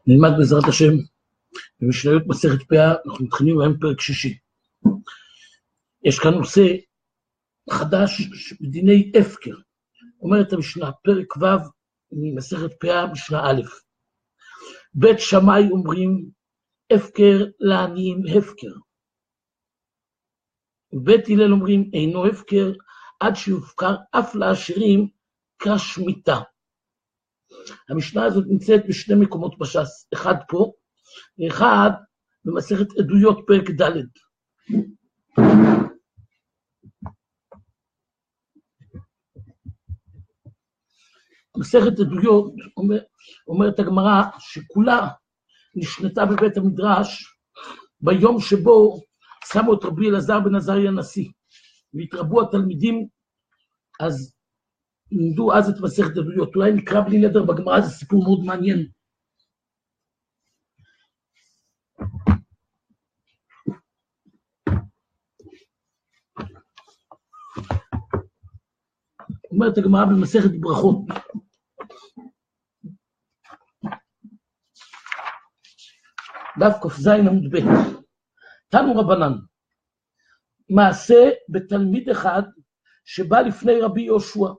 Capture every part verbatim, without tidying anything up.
נלמד בעזרת השם במשניות מסכת פאה, אנחנו מתחילים היום פרק שישי. יש כאן נושא חדש בדיני הפקר. אומרת המשנה, פרק ו' ממסכת פאה, משנה א'. בית שמאי אומרים, הפקר לעניים הפקר. בית הלל אומרים, אינו הפקר עד שיופקר אף לעשירים כשמיטה. המשנה הזאת נמצאת בשני מקומות בש"ס, אחד פה, ואחד במסכת עדויות פרק ד'. מסכת עדויות אומר, אומרת הגמרא שכולה נשנתה בבית המדרש ביום שבו שמו את רבי אלעזר בן עזריה הנשיא, והתרבו התלמידים, אז לימדו אז את מסכת עדויות. אולי נקרא בלי נדר בגמרא, זה סיפור מאוד מעניין. אומרת הגמרא במסכת ברכות, דף כ"ז עמוד ב', תנו רבנן, מעשה בתלמיד אחד שבא לפני רבי יהושע.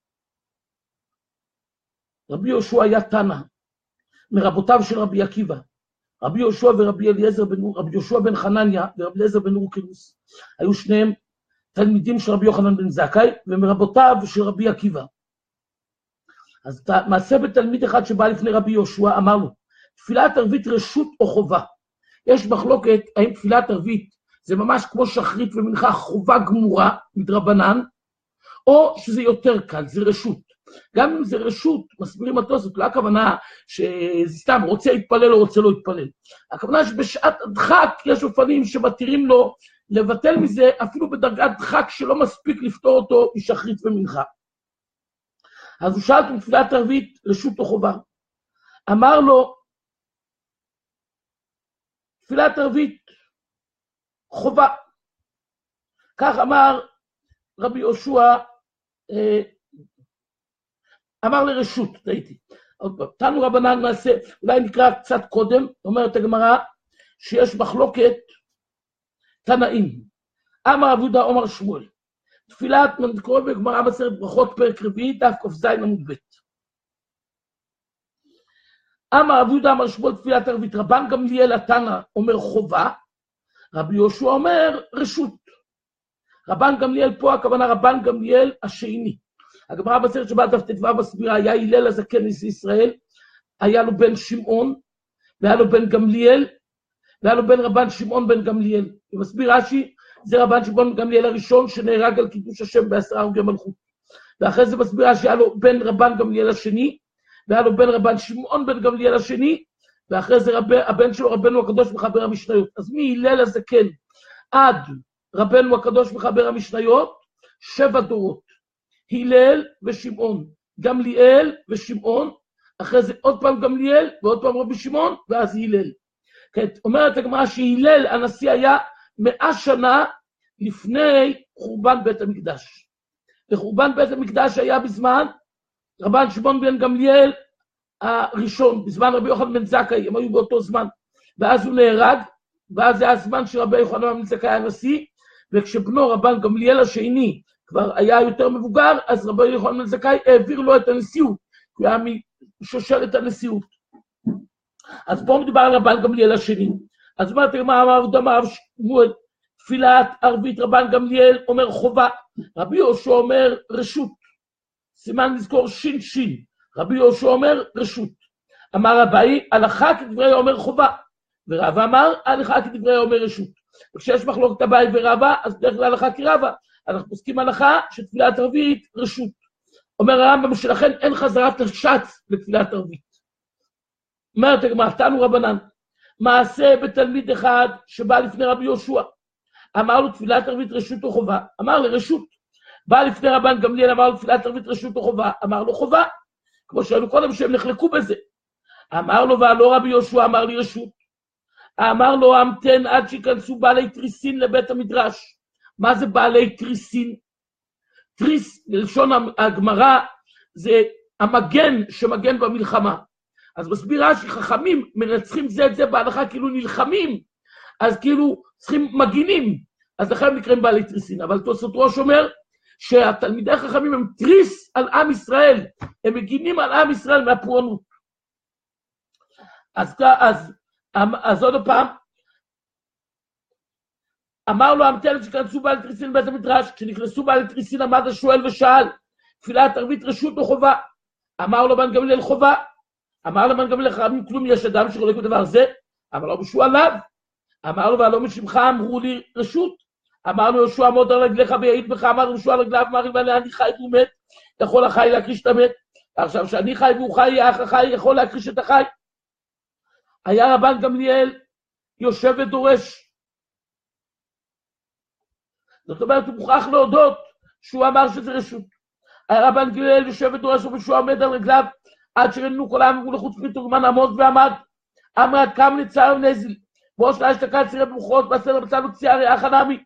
רבי יהושע היה תנא, מרבותיו של רבי עקיבא. רבי יהושע ורבי אליעזר בן רבי יהושע בן חנניה ורבי אליעזר בן אורקנוס היו שניהם תלמידים של רבי יוחנן בן זכאי ומרבותיו של רבי עקיבא. אז מעשה בתלמיד אחד שבא לפני רבי יהושע, אמר לו, תפילת ערבית רשות או חובה? יש מחלוקת האם תפילת ערבית זה ממש כמו שחרית ומנחה חובה גמורה מדרבנן, או שזה יותר קל, זה רשות. גם אם זה רשות, מסבירים אותו, זאת לא הכוונה שזה סתם רוצה להתפלל או רוצה לא להתפלל. הכוונה שבשעת הדחק יש אופנים שמתירים לו לבטל מזה, אפילו בדרגת דחק שלא מספיק לפתור אותו משחרית ומנחה. אז הוא שאל את תפילת ערבית רשות או חובה. אמר לו, תפילת ערבית חובה. כך אמר רבי יהושע, אמר לרשות, ראיתי. תנו רבנן מעשה, אולי נקרא קצת קודם, אומרת הגמרא, שיש מחלוקת תנאים. אמר אבו יהודה אומר שמואל, תפילת, קורא בגמרא מסכת ברכות פרק רביעי, דף כ"ז עמוד ב'. אמר אבו יהודה אומר שמואל, תפילת ערבית, רבן גמליאל התנא אומר חובה, רבי יהושע אומר רשות. רבן גמליאל פה, הכוונה רבן גמליאל השני. הגמרא בסרט שבת דף ט"ו מסבירה, היה הלל הזקן נשיא ישראל, היה לו בן שמעון, והיה לו בן גמליאל, והיה לו בן רבן שמעון בן גמליאל. ומסביר רש"י, זה רבן שמעון בן גמליאל הראשון, שנהרג על קידוש השם בעשרה הרוגי מלכות. ואחרי זה מסביר רש"י, היה לו בן רבן גמליאל השני, והיה לו בן רבן שמעון בן גמליאל השני, ואחרי זה רב, הבן שלו רבנו הקדוש מחבר המשניות. אז מהלל הזקן עד רבנו הקדוש מחבר המשניות, שבע דורות. הלל ושמעון, גמליאל ושמעון, אחרי זה עוד פעם גמליאל ועוד פעם רבי שמעון, ואז הלל. כעת, אומרת הגמרא שהלל הנשיא היה מאה שנה לפני חורבן בית המקדש. וחורבן בית המקדש היה בזמן רבן שמעון בן גמליאל הראשון, בזמן רבי יוחנן בן זכאי, הם היו באותו זמן, ואז הוא נהרג, ואז זה הזמן שרבי יוחנן בן זכאי היה נשיא, וכשבנו רבן גמליאל השני כבר היה יותר מבוגר, אז רבי יוחנן בן זכאי העביר לו את הנשיאות, הוא היה משושלת הנשיאות. אז פה מדובר על רבן גמליאל השני. אז אומרת הגמרא, אמר אבו יהודה שמואל, תפילת ערבית רבן גמליאל אומר חובה, רבי יהושע אומר רשות. סימן לזכור שין שין, רבי יהושע אומר רשות. אמר אביי, הלכה כדברי אומר חובה, ורבא אמר, הלכה כדברי אומר רשות. וכשיש מחלוקת אביי ורבא, אז בדרך כלל הלכה כרבא. אנחנו פוסקים הלכה שתפילת ערבית רשות. אומר הרמב"ם שלכן אין חזרת השץ לתפילת ערבית. אומרת הגמרא, תנו רבנן, מעשה בתלמיד אחד שבא לפני רבי יהושע. אמר לו תפילת ערבית רשות או חובה? אמר לרשות. בא לפני רבן גמליאל, אמר לו תפילת ערבית רשות או חובה? אמר לו חובה. כמו שהיינו קודם שהם נחלקו בזה. אמר לו, והלא רבי יהושע אמר לי רשות. אמר לו, המתן עד שיכנסו בעלי תריסין לבית המדרש. מה זה בעלי תריסין? תריס, ללשון הגמרא, זה המגן שמגן במלחמה. אז מסבירה שחכמים מנצחים זה את זה בהלכה כאילו נלחמים, אז כאילו צריכים מגינים, אז לכן הם נקראים בעלי תריסין. אבל תוספות ראש אומר שהתלמידי החכמים הם תריס על עם ישראל, הם מגינים על עם ישראל מהפורענות. אז, אז, אז עוד פעם, אמר לו המתנת שכנסו בעלי תריסין בבית המדרש, כשנכנסו בעלי תריסין עמד השואל ושאל, תפילת ערבית רשות או חובה? אמר לו בן גמליאל חובה. אמר לו בן גמליאל חכמים כלום, יש אדם שחולק בדבר זה? אמר לו בשוע עליו. אמר לו והלא משמך אמרו לי רשות. אמר לו יהושע עמוד על רגליך ויעיד בך. אמר לו יהושע על רגליו, אמר לי אני חי והוא מת, יכול החי להקריש את המת. עכשיו שאני חי והוא חי, האח החי יכול להקריש את החי. היה רבן גמליאל יושב ודורש. זאת אומרת, הוא מוכרח להודות שהוא אמר שזה רשות. היה רבן גמליאל יושב ודורש ויהושע עומד על רגליו, עד שראינו כל העם אמרו לחוץ מתורגמן עמוד ועמד. אמר קם נצר ונזיל, בראש לה אשתקד צירי במוחות, בסדר בצד וקציארי, אח הנמי.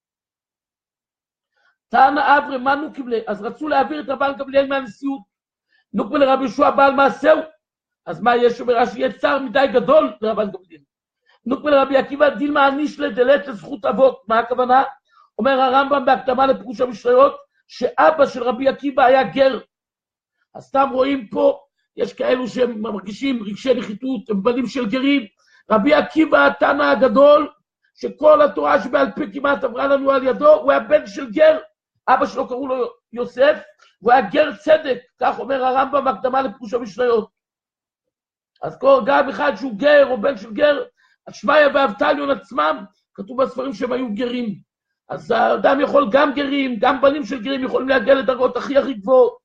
תענה אברי, מה נו קיבלה? אז רצו להעביר את רבן גמליאל מהנשיאות. נוקבל לרבי יהושע בעל מעשהו. אז מה יש אומר? שיהיה צער מדי גדול לרבן גמליאל. נוקבל לרבי עקיבא דילמה הנישלה דלת לזכות אבות. מה הכוונה? אומר הרמב"ם בהקדמה לפירוש המשניות, שאבא של רבי עקיבא היה גר. אז סתם רואים פה, יש כאלו שהם מרגישים רגשי נחיתות, הם בנים של גרים. רבי עקיבא התנא הגדול, שכל התורה שבעל פה כמעט עברה לנו על ידו, הוא היה בן של גר. אבא שלו קראו לו יוסף, הוא היה גר צדק, כך אומר הרמב"ם בהקדמה לפירוש המשניות. אז כל גם אחד שהוא גר או בן של גר, השמעיה ואבטליון עצמם, כתוב בספרים שהם היו גרים. אז האדם יכול גם גרים, גם בנים של גרים יכולים להגיע לדרגות הכי הכי גבוהות.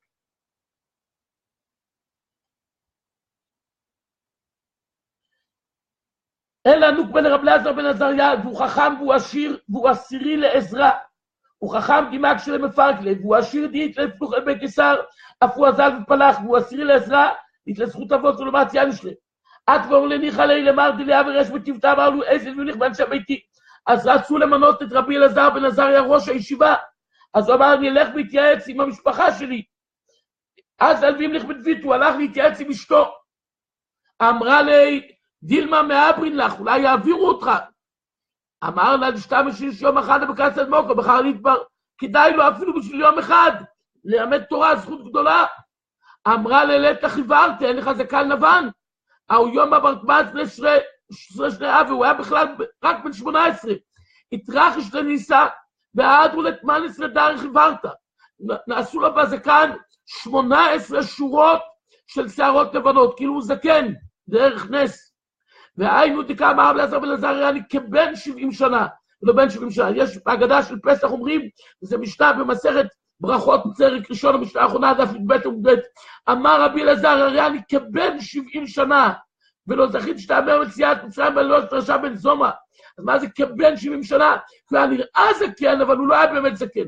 אלא נוקבל לרב אלעזר בן עזריה, והוא חכם והוא עשיר והוא עשירי לעזרה. הוא חכם גימק שלהם מפרקלה, והוא עשיר דית לפתוחי בקיסר, אף הוא עזל ופלח, והוא עשירי לעזרה, ית לזכות אבות ולומד יען שלה. את כבר לניחה לי למר דליה ורש בטבטה, אמר לו איזה נוליך באנשי ביתי. אז רצו למנות את רבי אלעזר בן עזריה ראש הישיבה. אז הוא אמר, אני אלך להתייעץ עם המשפחה שלי. אז אלווים לך בדבית, הוא הלך להתייעץ עם אשתו. אמרה לי, דילמה מאברין לך, אולי יעבירו אותך. אמר לה, לשתה משיש יום אחד בקצת מוקו, בחר נדבר, כדאי לו אפילו בשביל יום אחד, ללמד תורה, זכות גדולה. אמרה ללתה חיוורת, אין לך זקן לבן. הוא יום אברטמאס עשרה שנה, והוא היה בכלל רק בן שמונה עשרה. התרח אשתה ניסה, ועדו לתמן עשרה דרך חיוורת. נעשו לו בזקן שמונה עשרה שורות של שערות לבנות, כאילו הוא זקן, דרך נס. והיינו תקע אמר אלעזר בן עזריה, אני כבן שבעים שנה, לא בן שבעים שנה. יש בהגדה של פסח אומרים, זה משנה במסכת ברכות פרק ראשון, המשנה האחרונה, דף י"ב עמוד ב', אמר רבי אלעזר, הרי אני כבן שבעים שנה, ולא זכיתי שתאמר מציאת מצרים, ולא תרשע בן זומא. אז מה זה כבן שבעים שנה? כבר נראה זקן, אבל הוא לא היה באמת זקן.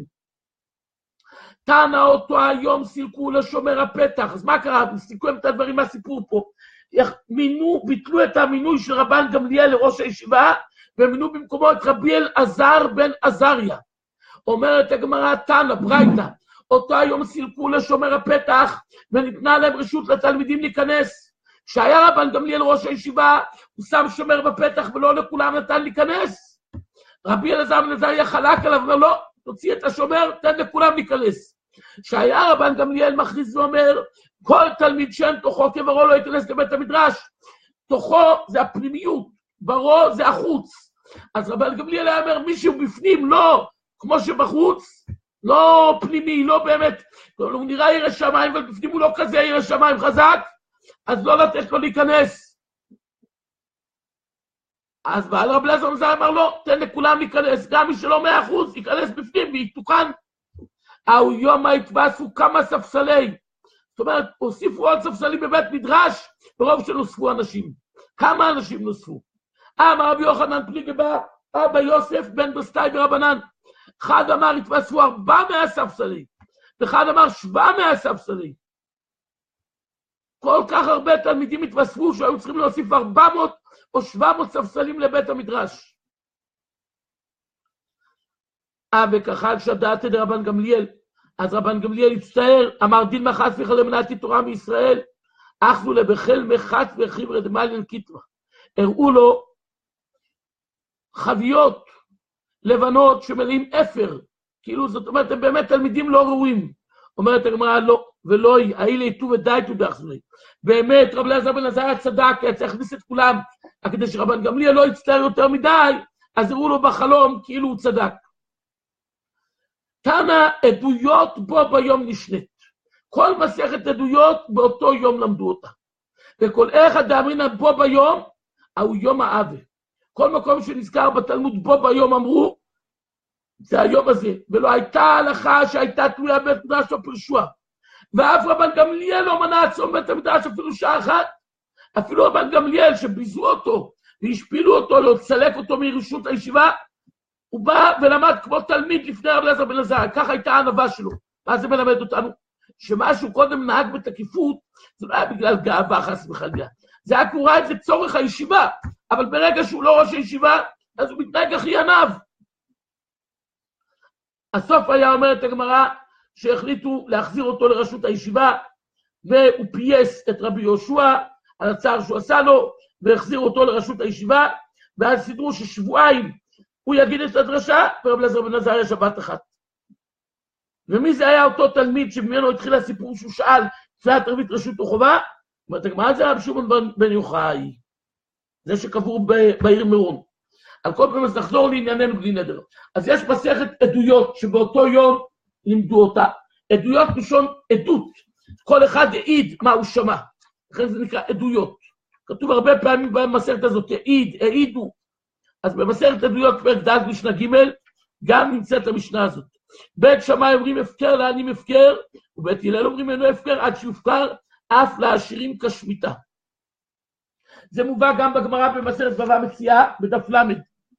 טענה אותו היום, סילקו לשומר הפתח. אז מה קרה? סילקו את הדברים מהסיפור פה. מינו, ביטלו את המינוי של רבן גמליאל לראש הישיבה, ומינו במקומו את רבי אלעזר בן עזריה. אומרת הגמרא תנא ברייתא, אותו היום סילקו לשומר הפתח, וניתנה להם רשות לתלמידים להיכנס. כשהיה רבן גמליאל ראש הישיבה, הוא שם שומר בפתח, ולא לכולם נתן להיכנס. רבי אלעזר בן עזריה חלק עליו, אומר לא, תוציא את השומר, תן לכולם להיכנס. כשהיה רבן גמליאל מכריז ואומר, כל תלמיד שאין תוכו כברו לא ייכנס לבית המדרש. תוכו זה הפנימיות, ברו זה החוץ. אז רבן גמליאל היה אומר, מישהו בפנים, לא, כמו שבחוץ, לא פנימי, לא באמת, הוא נראה ירא שמיים, אבל בפנים הוא לא כזה ירא שמיים חזק, אז לא לתת לו להיכנס. אז בעל רב אלעזר בן עזריה אמר לא, תן לכולם להיכנס, גם מי שלא מאה אחוז, ייכנס בפנים ויתוקן. אהו יום התווספו כמה ספסלי, זאת אומרת, הוסיפו עוד ספסלים בבית מדרש, ברוב שנוספו אנשים. כמה אנשים נוספו? אמר רבי יוחנן פליגי בא, אבא יוסף בן בסטאי ברבנן. אחד אמר, התווספו ארבע מאה ספסלים, ואחד אמר, שבע מאה ספסלים. כל כך הרבה תלמידים התווספו, שהיו צריכים להוסיף ארבע מאות או שבע מאות ספסלים לבית המדרש. אה, וכחל שדעת את רבן גמליאל, אז רבן גמליאל הצטער, אמר דין מחס וכלל מנעתי תורה מישראל, אחזו לבחל מחץ וחיבר דמליל קיטרה. הראו לו חביות לבנות שמלאים אפר, כאילו זאת אומרת, הם באמת תלמידים לא ראויים. אומרת הגמרא, לא, ולא היא, האלה יתו ודייתו דאחזוני. באמת, רב אליעזר בן עזריה צדק, היה צריך להכניס את כולם, כדי שרבן גמליאל לא יצטער יותר מדי, אז הראו לו בחלום כאילו הוא צדק. תנא עדויות בו ביום נשנית. כל מסכת עדויות באותו יום למדו אותה. וכל אחד דאמרינן בו ביום, הוא יום האבה. כל מקום שנזכר בתלמוד בו ביום אמרו, זה היום הזה, ולא הייתה הלכה שהייתה תלויה בית מדרש או פרשוה. ואף רבן גמליאל לא מנע צום בית המדרש אפילו שעה אחת. אפילו רבן גמליאל שביזו אותו והשפילו אותו, לא לסלק אותו מרשות הישיבה, הוא בא ולמד כמו תלמיד לפני רב אליעזר בן עזריה, ככה הייתה הענווה שלו. מה זה מלמד אותנו? שמשהו קודם נהג בתקיפות, זה לא היה בגלל גאווה חס וחלילה. זה היה קורה את זה צורך הישיבה, אבל ברגע שהוא לא ראש הישיבה, אז הוא מתנהג הכי ענב. הסוף היה אומרת הגמרא, שהחליטו להחזיר אותו לרשות הישיבה, והוא פייס את רבי יהושע על הצער שהוא עשה לו, והחזיר אותו לרשות הישיבה, ואז סידרו ששבועיים הוא יגיד את הדרשה, ורב אליעזר בן עזריה שבת אחת. ומי זה היה אותו תלמיד שממנו התחיל הסיפור שהוא שאל, תפילת ערבית רשות או חובה? אומרת הגמרא, זה רבי שמעון בן יוחאי, זה שקבור בעיר מירון. על כל פעם אז נחזור לענייננו בלי נדר. אז יש מסכת עדויות שבאותו יום לימדו אותה. עדויות לשון עדות. כל אחד העיד מה הוא שמע. לכן זה נקרא עדויות. כתוב הרבה פעמים במסכת הזאת, העיד, העידו. אז במסכת עדויות פרק ד' משנה ג' גם נמצאת המשנה הזאת. בית שמאי אומרים הפקר לעניים הפקר, ובית הלל אומרים אינו הפקר עד שיופקר אף לעשירים כשמיטה. זה מובא גם בגמרא במסכת בבא מציעא בדף למד.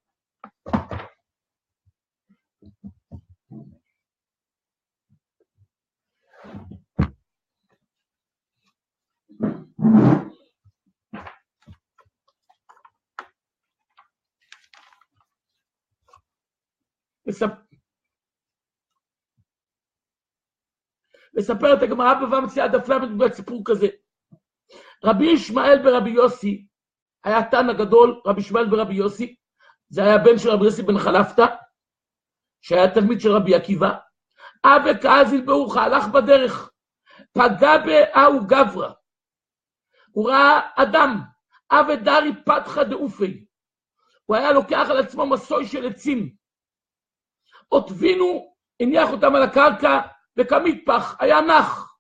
מספרת הגמרא בבבא מציעא דף למד סיפור כזה. רבי ישמעאל ברבי יוסי, היה תנא גדול, רבי ישמעאל ברבי יוסי, זה היה בן של רבי יוסי בן חלפתא, שהיה תלמיד של רבי עקיבא. אבא כאזיל ברוך, הלך בדרך, פגע באהו גברא, הוא ראה אדם, אבא דרי פתחה דאופי, הוא היה לוקח על עצמו מסוי של עצים, עוטבינו, הניח אותם על הקרקע, וכמטפח, היה נח.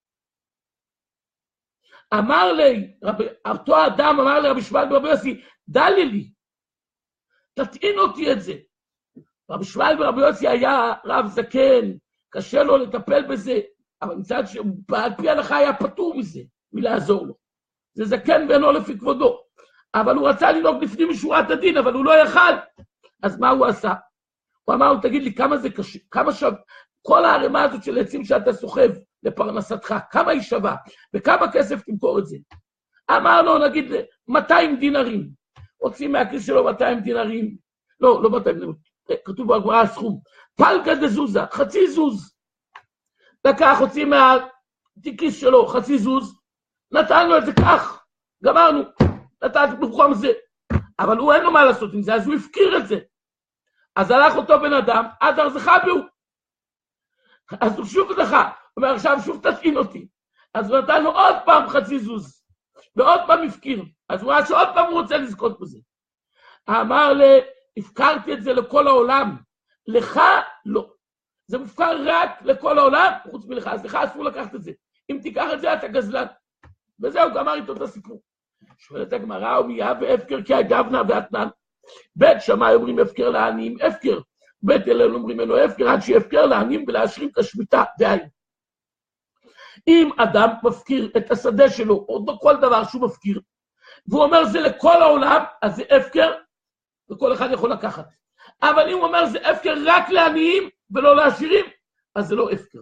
אמר לי, רב, אותו אדם אמר לרבי ישמעאל ברבי יוסי, דלי לי, תטעין אותי את זה. רבי ישמעאל ברבי יוסי היה רב זקן, קשה לו לטפל בזה, אבל מצד שעל פי ההלכה היה פטור מזה, מלעזור לו. זה זקן ואינו לפי כבודו. אבל הוא רצה לנהוג לפנים משורת הדין, אבל הוא לא יכל. אז מה הוא עשה? הוא אמר לו, תגיד לי, כמה זה קשה, כמה שווה, כל הערימה הזאת של עצים שאתה סוחב לפרנסתך, כמה היא שווה, וכמה כסף תמכור את זה? אמר לו, נגיד, מאתיים דינרים. רוצים מהכיס שלו מאתיים דינרים. לא, לא מאתיים דינרים. כתוב בגמרא הסכום. פלגה דזוזה, חצי זוז. לקח, הוציא מהכיס שלו חצי זוז, נתן לו את זה כך, גמרנו, נתן במקום זה. אבל הוא אין לו מה לעשות עם זה, אז הוא הפקיר את זה. אז הלך אותו בן אדם, עד ארזך בהו. אז הוא שוב לך, הוא אומר, עכשיו שוב תטעין אותי. אז הוא נתן לו עוד פעם חצי זוז, ועוד פעם הפקיר. אז הוא ראה שעוד פעם הוא רוצה לזכות בזה. אמר לי, הפקרתי את זה לכל העולם, לך לא. זה מופקר רק לכל העולם, חוץ מלך, אז לך אסור לקחת את זה. אם תיקח את זה, אתה גזלן. וזהו, גמר איתו את הסיפור. שואלת הגמרא, ומיה והפקר כי הגבנה ואתנן. בית שמאי אומרים הפקר לעניים, הפקר. בית הלל אומרים אינו הפקר, עד שיפקר לעניים ולהשרים את השמיטה, דהיינו. אם אדם מפקיר את השדה שלו, או כל דבר שהוא מפקיר, והוא אומר זה לכל העולם, אז זה הפקר, וכל אחד יכול לקחת. אבל אם הוא אומר זה הפקר רק לעניים, ולא לעשירים, אז זה לא הפקר.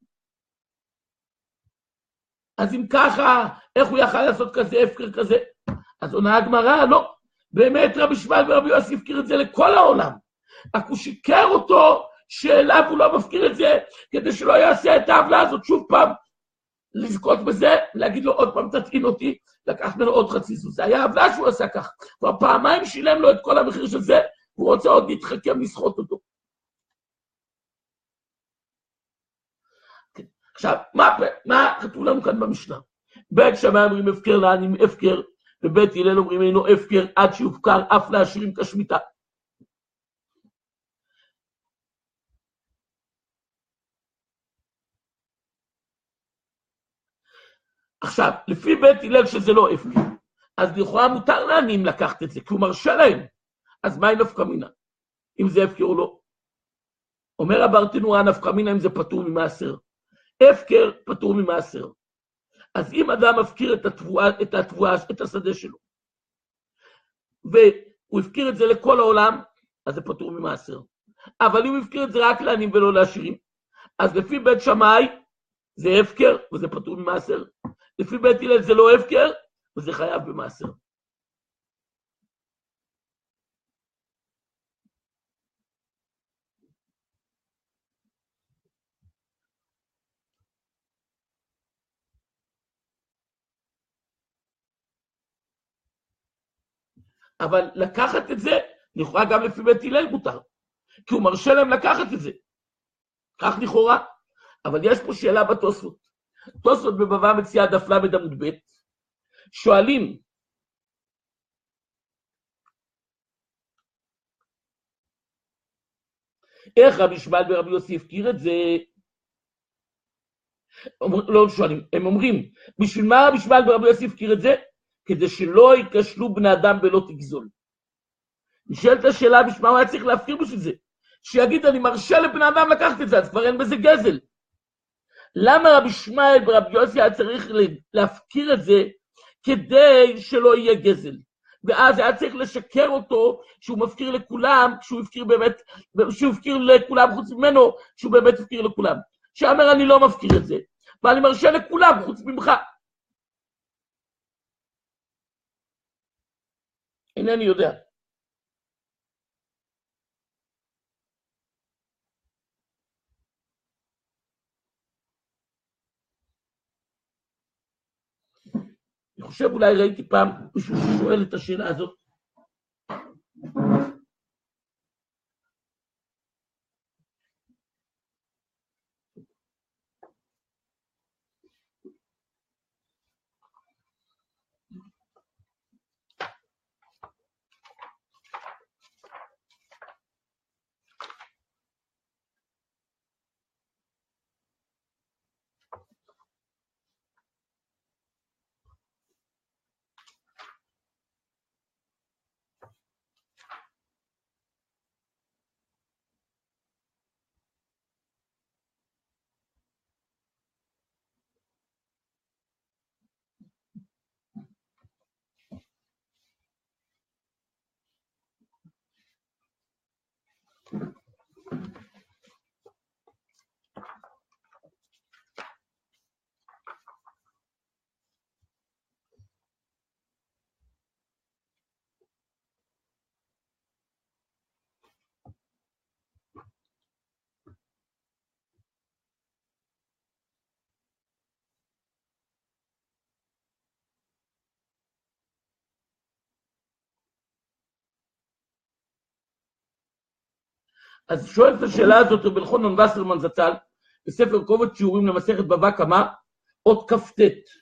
אז אם ככה, איך הוא יכל לעשות כזה הפקר כזה? אז עונה הגמרא, לא. באמת רבי ישמעאל ורבי יוסי הפקיר את זה לכל העולם. רק הוא שיקר אותו, שאליו הוא לא מפקיר את זה, כדי שלא יעשה את העוולה הזאת שוב פעם לזכות בזה, להגיד לו עוד פעם תטעין אותי, לקח ממנו עוד חצי סוס. זה היה עוולה שהוא עשה כך. כבר פעמיים שילם לו את כל המחיר של זה, הוא רוצה עוד להתחכם לסחוט אותו. עכשיו, מה, מה כתוב לנו כאן במשנה? בית שמאי אומרים הפקר לעניים הפקר, ובית הלל אומרים אינו הפקר עד שיופקר אף לעשירים כשמיטה. עכשיו, לפי בית הלל שזה לא הפקר, אז לכאורה מותר לעניים לקחת את זה, כי הוא מרשה להם. אז מה היא נפקא מינה? אם זה הפקר או לא? אומר הברטנורא, נפקא מינה אם זה פטור ממעשר. הפקר פטור ממעשר. אז אם אדם מפקיר את התבואה, את התבואה, את השדה שלו, והוא הפקיר את זה לכל העולם, אז זה פטור ממעשר. אבל אם הוא הפקיר את זה רק לעניים ולא לעשירים, אז לפי בית שמאי זה הפקר וזה פטור ממעשר. לפי בית הלל זה לא הפקר וזה חייב במעשר. אבל לקחת את זה, לכאורה גם לפי בית הלל מותר, כי הוא מרשה להם לקחת את זה. כך לכאורה. אבל יש פה שאלה בתוספות. תוספות בבבא מציעא דף למד עמוד ב', שואלים, איך רבי ישמעאל ורבי יוסי הפקיר את זה? לא שואלים, הם אומרים, בשביל מה רבי ישמעאל ורבי יוסי הפקיר את זה? כדי שלא ייכשלו בני אדם ולא תגזול. נשאלת השאלה, בשביל מה הוא היה צריך להפקיר בשביל זה? שיגיד, אני מרשה לבני אדם לקחת את זה, אז כבר אין בזה גזל. למה רבי ישמעאל ורבי יוסי היה צריך להפקיר את זה כדי שלא יהיה גזל? ואז היה צריך לשקר אותו שהוא מפקיר לכולם, כשהוא הפקיר באמת, שהוא הפקיר לכולם חוץ ממנו, שהוא באמת הפקיר לכולם. שאמר אני לא מפקיר את זה, ואני מרשה לכולם חוץ ממך. אינני יודע. אני חושב אולי ראיתי פעם מישהו ששואל את השאלה הזאת. אז שואל את השאלה הזאת רבי אלחנן וסרמן זצ"ל, בספר קובץ שיעורים למסכת בבא קמא, אות כ"ט.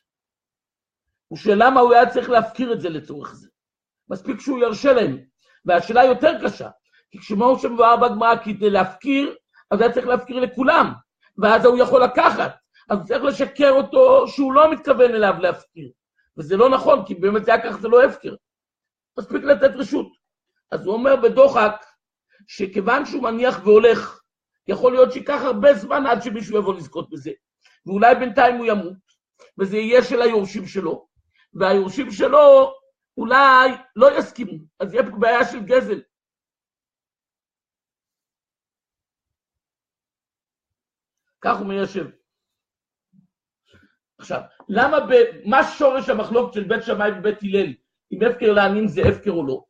הוא שואל למה הוא היה צריך להפקיר את זה לצורך זה. מספיק שהוא ירשה להם. והשאלה יותר קשה, כי כשמהו שמבואר בגמרא, כדי להפקיר, אז היה צריך להפקיר לכולם, ואז הוא יכול לקחת. אז הוא צריך לשקר אותו שהוא לא מתכוון אליו להפקיר. וזה לא נכון, כי באמת זה היה כך, זה לא הפקר. מספיק לתת רשות. אז הוא אומר בדוחק, שכיוון שהוא מניח והולך, יכול להיות שיקח הרבה זמן עד שמישהו יבוא לזכות בזה, ואולי בינתיים הוא ימות, וזה יהיה של היורשים שלו, והיורשים שלו אולי לא יסכימו, אז יהיה בעיה של גזל. כך הוא מיישב. עכשיו, למה, ב... מה שורש המחלוקת של בית שמאי ובית הלל, אם הפקר לעניים זה הפקר או לא?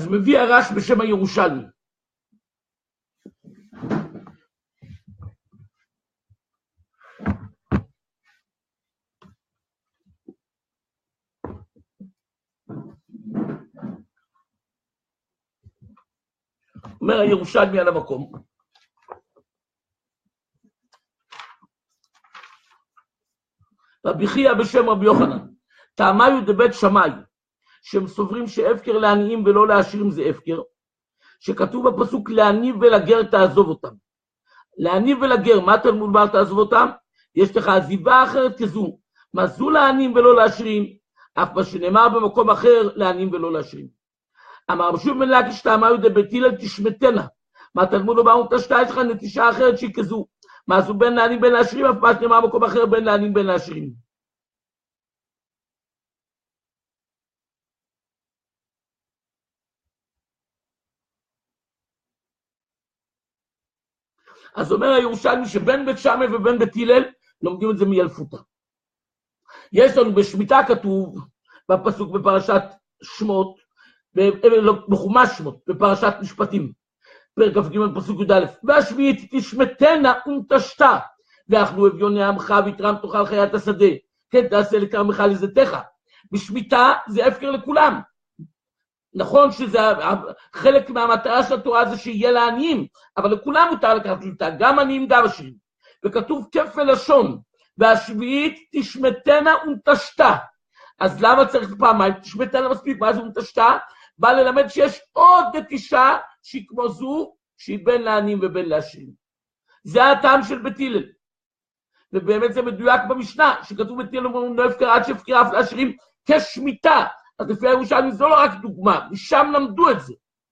אז מביא הרש בשם הירושלמי. אומר הירושלמי על המקום. רבי חייא בשם רבי יוחנן, טעמיו דבית שמאי, שהם סוברים שהפקר לעניים ולא לעשירים זה הפקר, שכתוב בפסוק לעני ולגר תעזוב אותם. לעני ולגר, מה תלמוד בר תעזוב אותם? יש לך עזיבה אחרת כזו, מה זו לעניים ולא לעשירים, אף מה שנאמר במקום אחר לעניים ולא לעשירים. אמר רבי שמעון בן לקיש טעמיו דבית הלל תשמטנה, מה תלמוד בר תשתה, יש לך נטישה אחרת שהיא כזו, מה זו בין לעניים בין לעשירים, אף מה שנאמר במקום אחר בין לעניים בין לעשירים. אז אומר הירושלמי שבין בית שמאי ובין בית הלל לומדים את זה מאלפותא. יש לנו בשמיטה כתוב בפסוק בפרשת שמות, בחומש שמות, בפרשת משפטים, פרק כ"ג פסוק י"א, והשביעית תשמטנה ונטשתה, ואכלו אביוני עמך ויתרם תאכל חיית השדה, כן תעשה לכרמך לזיתך. בשמיטה זה הפקר לכולם. נכון שזה חלק מהמטרה של התורה זה שיהיה לעניים, אבל לכולם מותר לקחת שמיטה, גם עניים גם עשירים. וכתוב כפל לשון, והשביעית תשמטנה ונטשתה. אז למה צריך פעמיים? תשמטנה מספיק, מה זה ונטשתה? בא ללמד שיש עוד נטישה שהיא כמו זו, שהיא בין לעניים ובין לעשירים. זה הטעם של בית הלל. ובאמת זה מדויק במשנה, שכתוב בית הלל אומרים לא הפקר עד שהפקר אף לעשירים כשמיטה. אז לפי הירושלמי זו לא רק דוגמה, משם למדו את זה.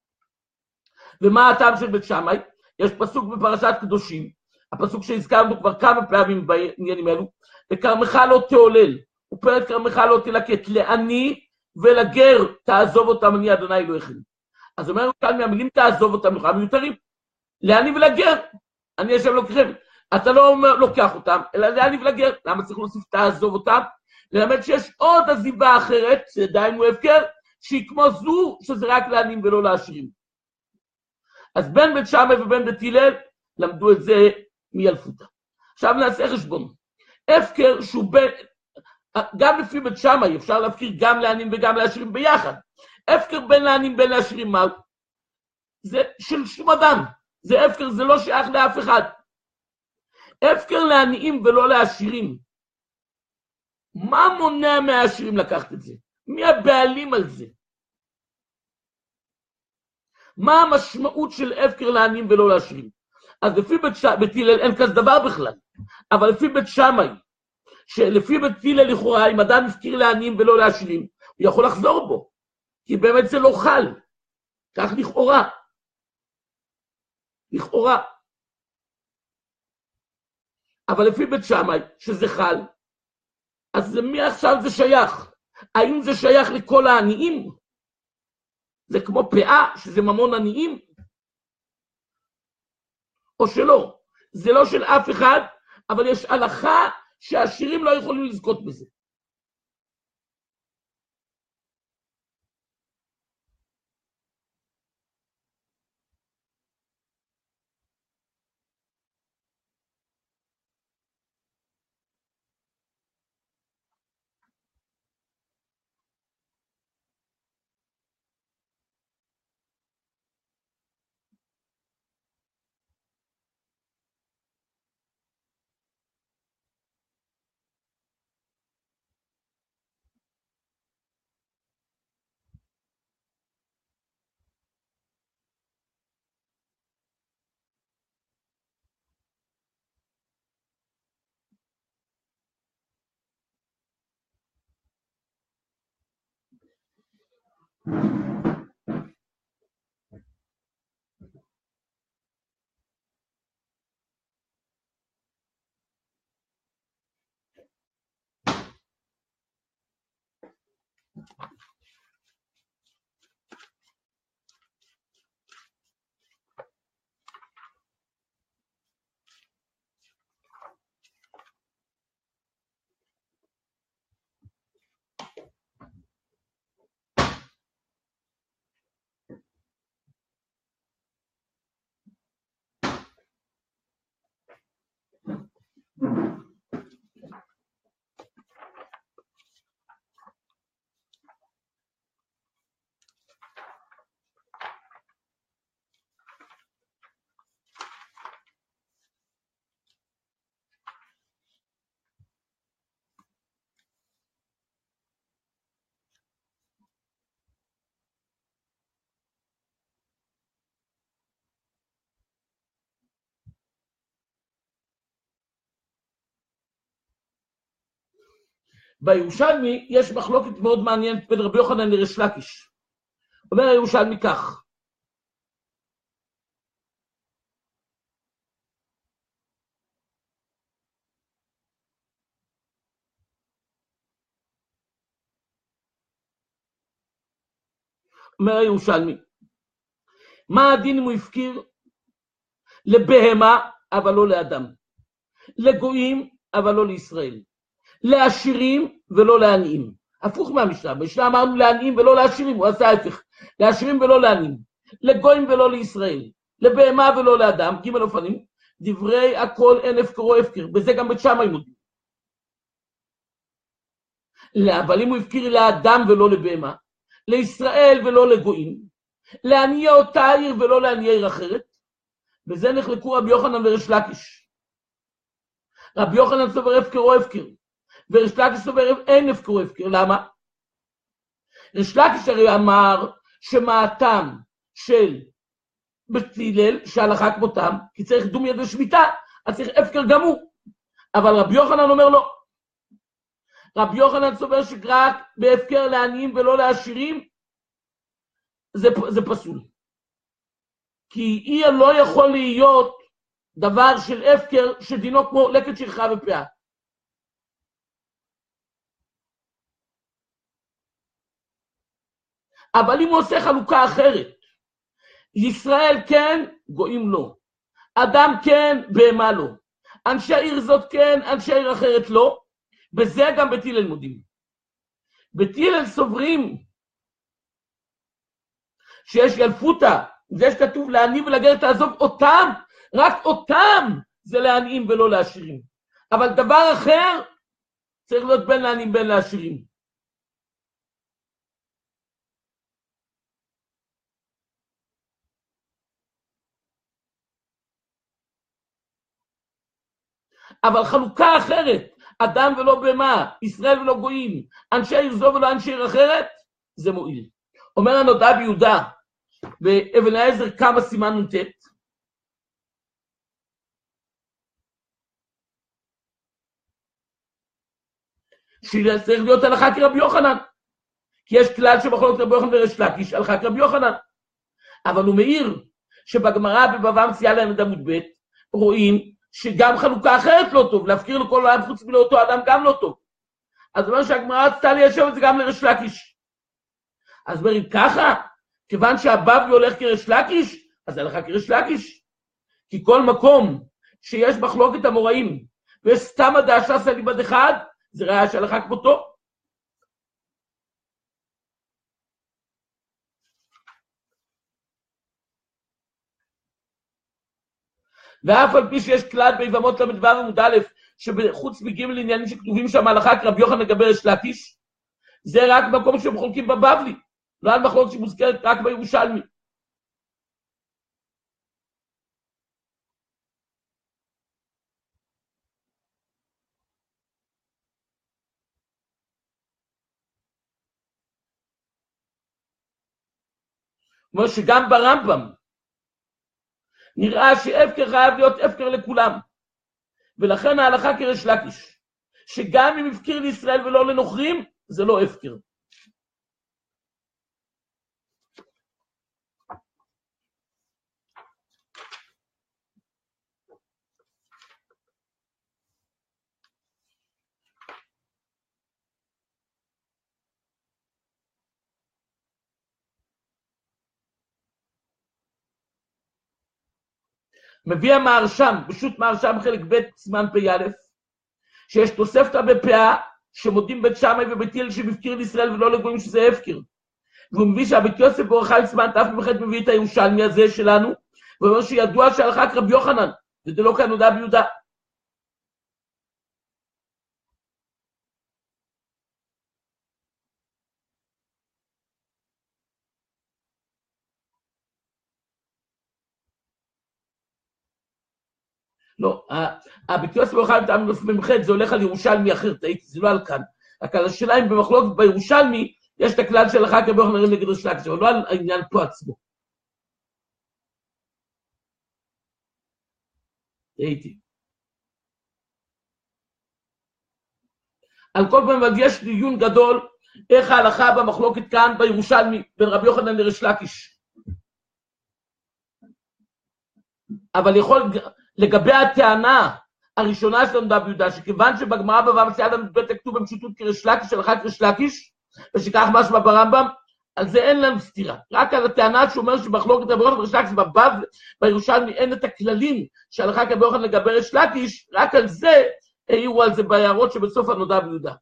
ומה הטעם של בית שמאי? יש פסוק בפרשת קדושים, הפסוק שהזכרנו כבר כמה פעמים בעניינים אלו, וכרמך לא תעולל, ופרק כרמך לא תלקט, לעני ולגר תעזוב אותם, אני אדוני אלוהיכם. אז אומר ירושלמי, המילים תעזוב אותם לכם מיותרים, לעני ולגר, אני השם אלוהיכם. אתה לא אומר לוקח אותם, אלא לעני ולגר. למה צריך להוסיף תעזוב אותם? ללמד שיש עוד עזיבה אחרת, שדיינו הפקר, שהיא כמו זו, שזה רק לעניים ולא לעשירים. אז בין בית שמאי ובין בית הלל, למדו את זה מאלפותא. עכשיו נעשה חשבון. הפקר שהוא בין, גם לפי בית שמאי, אפשר להפקיר גם לעניים וגם לעשירים ביחד. הפקר בין לעניים ובין לעשירים, מה? זה של שום אדם. זה הפקר, זה לא שייך לאף אחד. הפקר לעניים ולא לעשירים. מה מונע מהעשירים לקחת את זה? מי הבעלים על זה? מה המשמעות של הפקר לעניים ולא לעשירים? אז לפי בית, ש... בית הלל אין כזה דבר בכלל, אבל לפי בית שמאי, שלפי בית הלל לכאורה, אם אדם הפקיר לעניים ולא לעשירים, הוא יכול לחזור בו, כי באמת זה לא חל, כך לכאורה. לכאורה. אבל לפי בית שמאי, שזה חל, אז למי עכשיו זה שייך? האם זה שייך לכל העניים? זה כמו פאה, שזה ממון עניים? או שלא? זה לא של אף אחד, אבל יש הלכה שהעשירים לא יכולים לזכות בזה. בירושלמי יש מחלוקת מאוד מעניינת בין רבי יוחנן לריש לקיש. אומר הירושלמי כך, אומר הירושלמי, מה הדין אם הוא הפקיר לבהמה אבל לא לאדם, לגויים אבל לא לישראל, לעשירים ולא לעניים? הפוך מהמשנה, במשנה אמרנו לעניים ולא לעשירים, הוא עשה ההפך, לעשירים ולא לעניים, לגויים ולא לישראל, לבהמה ולא לאדם, ג' אופנים, דברי הכל אין הפקרו הפקר, בזה גם בית שמאי מודים. אבל אם הוא הפקיר לאדם ולא לבהמה, לישראל ולא לגויים, לעניי אותה עיר ולא לעניי עיר אחרת, בזה נחלקו רבי יוחנן וריש לקיש. רבי יוחנן סובר הפקרו הפקר, וריש לקיש סובר אין הפקרו הפקר. למה? ריש לקיש הרי אמר שמעתם של בית הלל שהלכה כמותם, כי צריך דום יד לשמיטה, אז צריך הפקר גם הוא. אבל רבי יוחנן אומר לא. רבי יוחנן סובר שרק בהפקר לעניים ולא לעשירים, זה, זה פסול. כי אי לא יכול להיות דבר של הפקר שדינו כמו לקט שכחה ופאה. אבל אם הוא עושה חלוקה אחרת, ישראל כן, גויים לא. אדם כן, בהמה לא. אנשי העיר זאת כן, אנשי העיר אחרת לא. בזה גם בית הלל מודים. בית הלל סוברים שיש ילפותא, זה שכתוב לעני ולגר תעזוב אותם, רק אותם זה לעניים ולא לעשירים. אבל דבר אחר צריך להיות בין לעניים בין לעשירים. אבל חלוקה אחרת, אדם ולא בהמה, ישראל ולא גויים, אנשי עיר זו ולא אנשי עיר אחרת, זה מועיל. אומר הנודע ביהודה, באבן העזר כמה סימן נ"ט, שצריך להיות הלכה כרבי יוחנן, כי יש כלל שבחולת רבי יוחנן וריש לקיש, הלכה כרבי יוחנן. אבל הוא מעיר שבגמרא בבבא מציעא לעמוד ב' רואים שגם חלוקה אחרת לא טוב, להפקיר לכל העם חוץ מלאותו אדם גם לא טוב. אז אומר שהגמרא רצתה ליישב את זה גם לריש לקיש. אז אומרים ככה, כיוון שהבבלי הולך כריש לקיש, אז הלכה כריש לקיש. כי כל מקום שיש מחלוקת המוראים, ויש סתם הדעה שעשה ליבד אחד, זה ראיה שהלכה כמותו. ואף על פי שיש כלל ביבמות למדבר עמוד א', שבחוץ מגיעים לעניינים שכתובים שם הלכה כרבי יוחנן לגבי ריש לקיש, זה רק מקום שהם חולקים בבבלי, לא על מחלוקת שמוזכרת רק בירושלמי. כמו שגם ברמב"ם נראה שהפקר חייב להיות הפקר לכולם, ולכן ההלכה כריש לקיש, שגם אם הפקיר לישראל ולא לנוכרים, זה לא הפקר. מביא המהרש"ם, פשוט מהרש"ם חלק ב' סימן פ"א, שיש תוספתא בפאה שמודים בית שמאי ובית הלל שמפקיר לישראל ולא לגויים שזה הפקר. והוא מביא שהבית יוסף באור החיים סימן תרפ"ח מביא את הירושלמי הזה שלנו, והוא אומר שידוע שהלכה כרבי יוחנן, וזה לא כאן נודע ביהודה. לא, הבית יוסף באור החיים תרפ"ח זה הולך על ירושלמי אחר, טעיתי, זה לא על כאן. רק על השאלה אם במחלוקת בירושלמי יש את הכלל של הלכה כרבי יוחנן נגד ריש לקיש, אבל לא על העניין פה עצמו. טעיתי. על כל פנים, אבל יש דיון גדול, איך ההלכה במחלוקת כאן בירושלמי, בין רבי יוחנן לריש לקיש. אבל יכול, לגבי הטענה הראשונה של רבי יהודה, שכיוון שבגמרא בבבא מציעא ל"ב כתוב בפשיטות כריש לקיש, הלכה כריש לקיש, ושכך משמע ברמב"ם, על זה אין לנו סתירה. רק על הטענה שאומר שבמחלוקת רבי יוחנן וריש לקיש בבבא בירושלמי אין את הכללים שהלכה כרבי יוחנן לגבי ריש לקיש, רק על זה העירו על זה בהערות שבסוף הנודע ביהודה.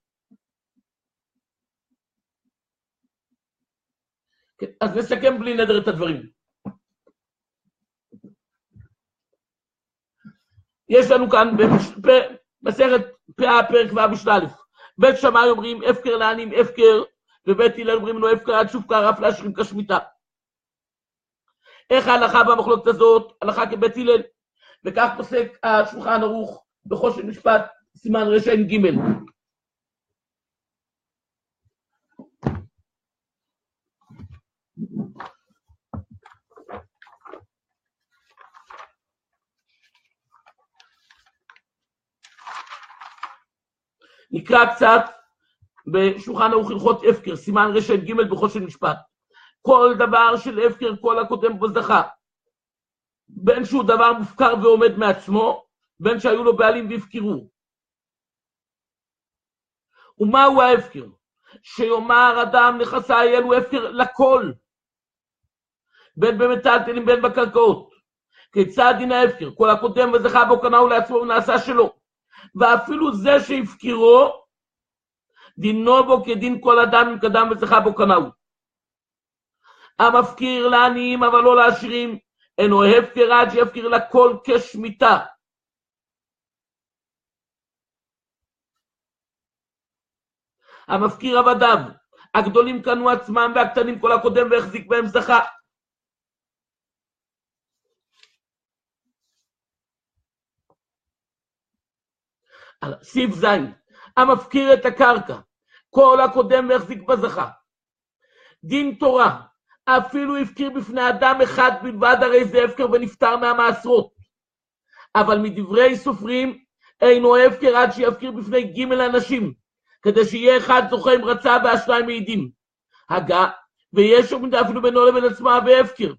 אז נסכם בלי נדר את הדברים. יש לנו כאן במסכת פאה פרק ו' משנה א', בית שמאי אומרים הפקר לעניים הפקר, ובית הלל אומרים לו הפקר עד שוב קר אף להשרים כשמיטה. איך ההלכה במחלוקת הזאת? הלכה כבית הלל, וכך פוסק השולחן ערוך בחושן משפט סימן רע"ג. נקרא קצת בשולחן ערוך הלכות הפקר, סימן רע"ג בחושן משפט. כל דבר של הפקר, כל הקודם בו זכה, בין שהוא דבר מופקר ועומד מעצמו, בין שהיו לו בעלים והפקרו. ומהו ההפקר? שיאמר אדם נכסיי אלו הפקר לכל, בין במטלטלים בין בקרקעות. כיצד דין ההפקר? כל הקודם וזכה בו קנאו לעצמו ונעשה שלו, ואפילו זה שהפקירו דינו בו כדין כל אדם אם קדם וזכה בו קנאו. המפקיר לעניים אבל לא לעשירים אינו הפקר עד שיפקיר לכל כשמיטה. המפקיר עבדיו, הגדולים קנו עצמם והקטנים כל הקודם והחזיק בהם זכה. סעיף זין, המפקיר את הקרקע, כל הקודם והחזיק בזכה. דין תורה, אפילו הפקיר בפני אדם אחד בלבד, הרי זה הפקר ונפטר מהמעשרות. אבל מדברי סופרים, אינו הפקר עד שיפקיר בפני ג' אנשים, כדי שיהיה אחד זוכה אם רצה והשניים מעידים. הגה, ויש אומרים אפילו בינו לבין עצמה והפקר.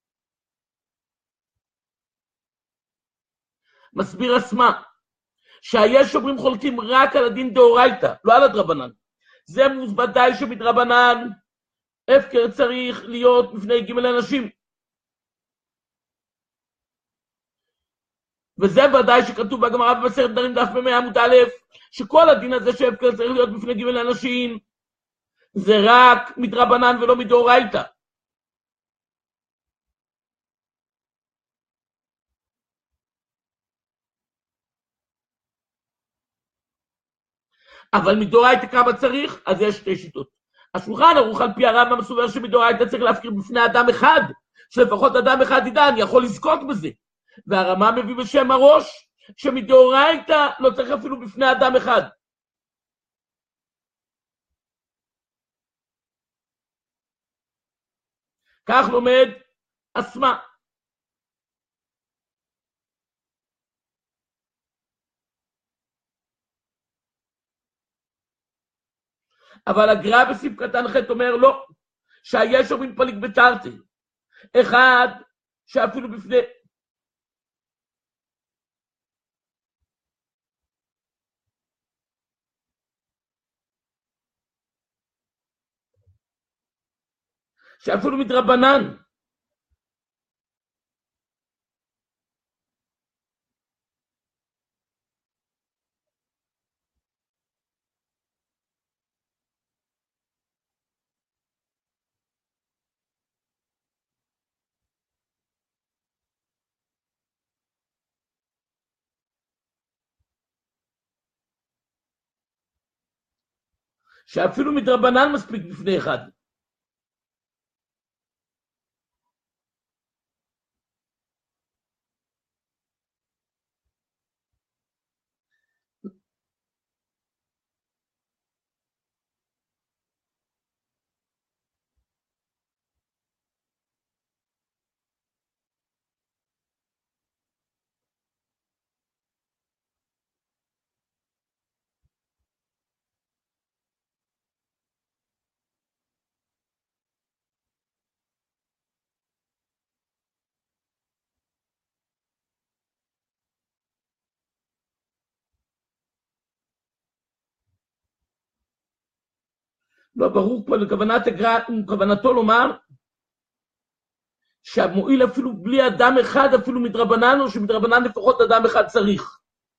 מסביר עצמה, שהיש אומרים חולקים רק על הדין דאורייתא, לא על הדרבנן. זה ודאי שמדרבנן, הפקר צריך להיות בפני ג' אנשים. וזה ודאי שכתוב בגמרא במסכת נדרים דף מאה עמוד א', שכל הדין הזה שהפקר צריך להיות בפני ג' אנשים, זה רק מדרבנן ולא מדאורייתא. אבל מדאורייתא כמה צריך? אז יש שתי שיטות. השולחן ערוך על פי הרמב"ם סובר שמדאורייתא צריך להפקיר בפני אדם אחד, שלפחות אדם אחד ידע, אני יכול לזכות בזה. והרמב"ם מביא בשם הראש, שמדאורייתא לא צריך אפילו בפני אדם אחד. כך לומד עצמה. אבל הגר"א בסעיף קטן ח' אומר לא, שהיש אומרים פליג בתרתי. אחד, שאפילו בפני... שאפילו מדרבנן. שאפילו מדרבנן מספיק בפני אחד. לא ברור פה לכוונת הגר"א, כוונתו לומר שהמועיל אפילו בלי אדם אחד, אפילו מדרבנן, או שמדרבנן לפחות אדם אחד צריך.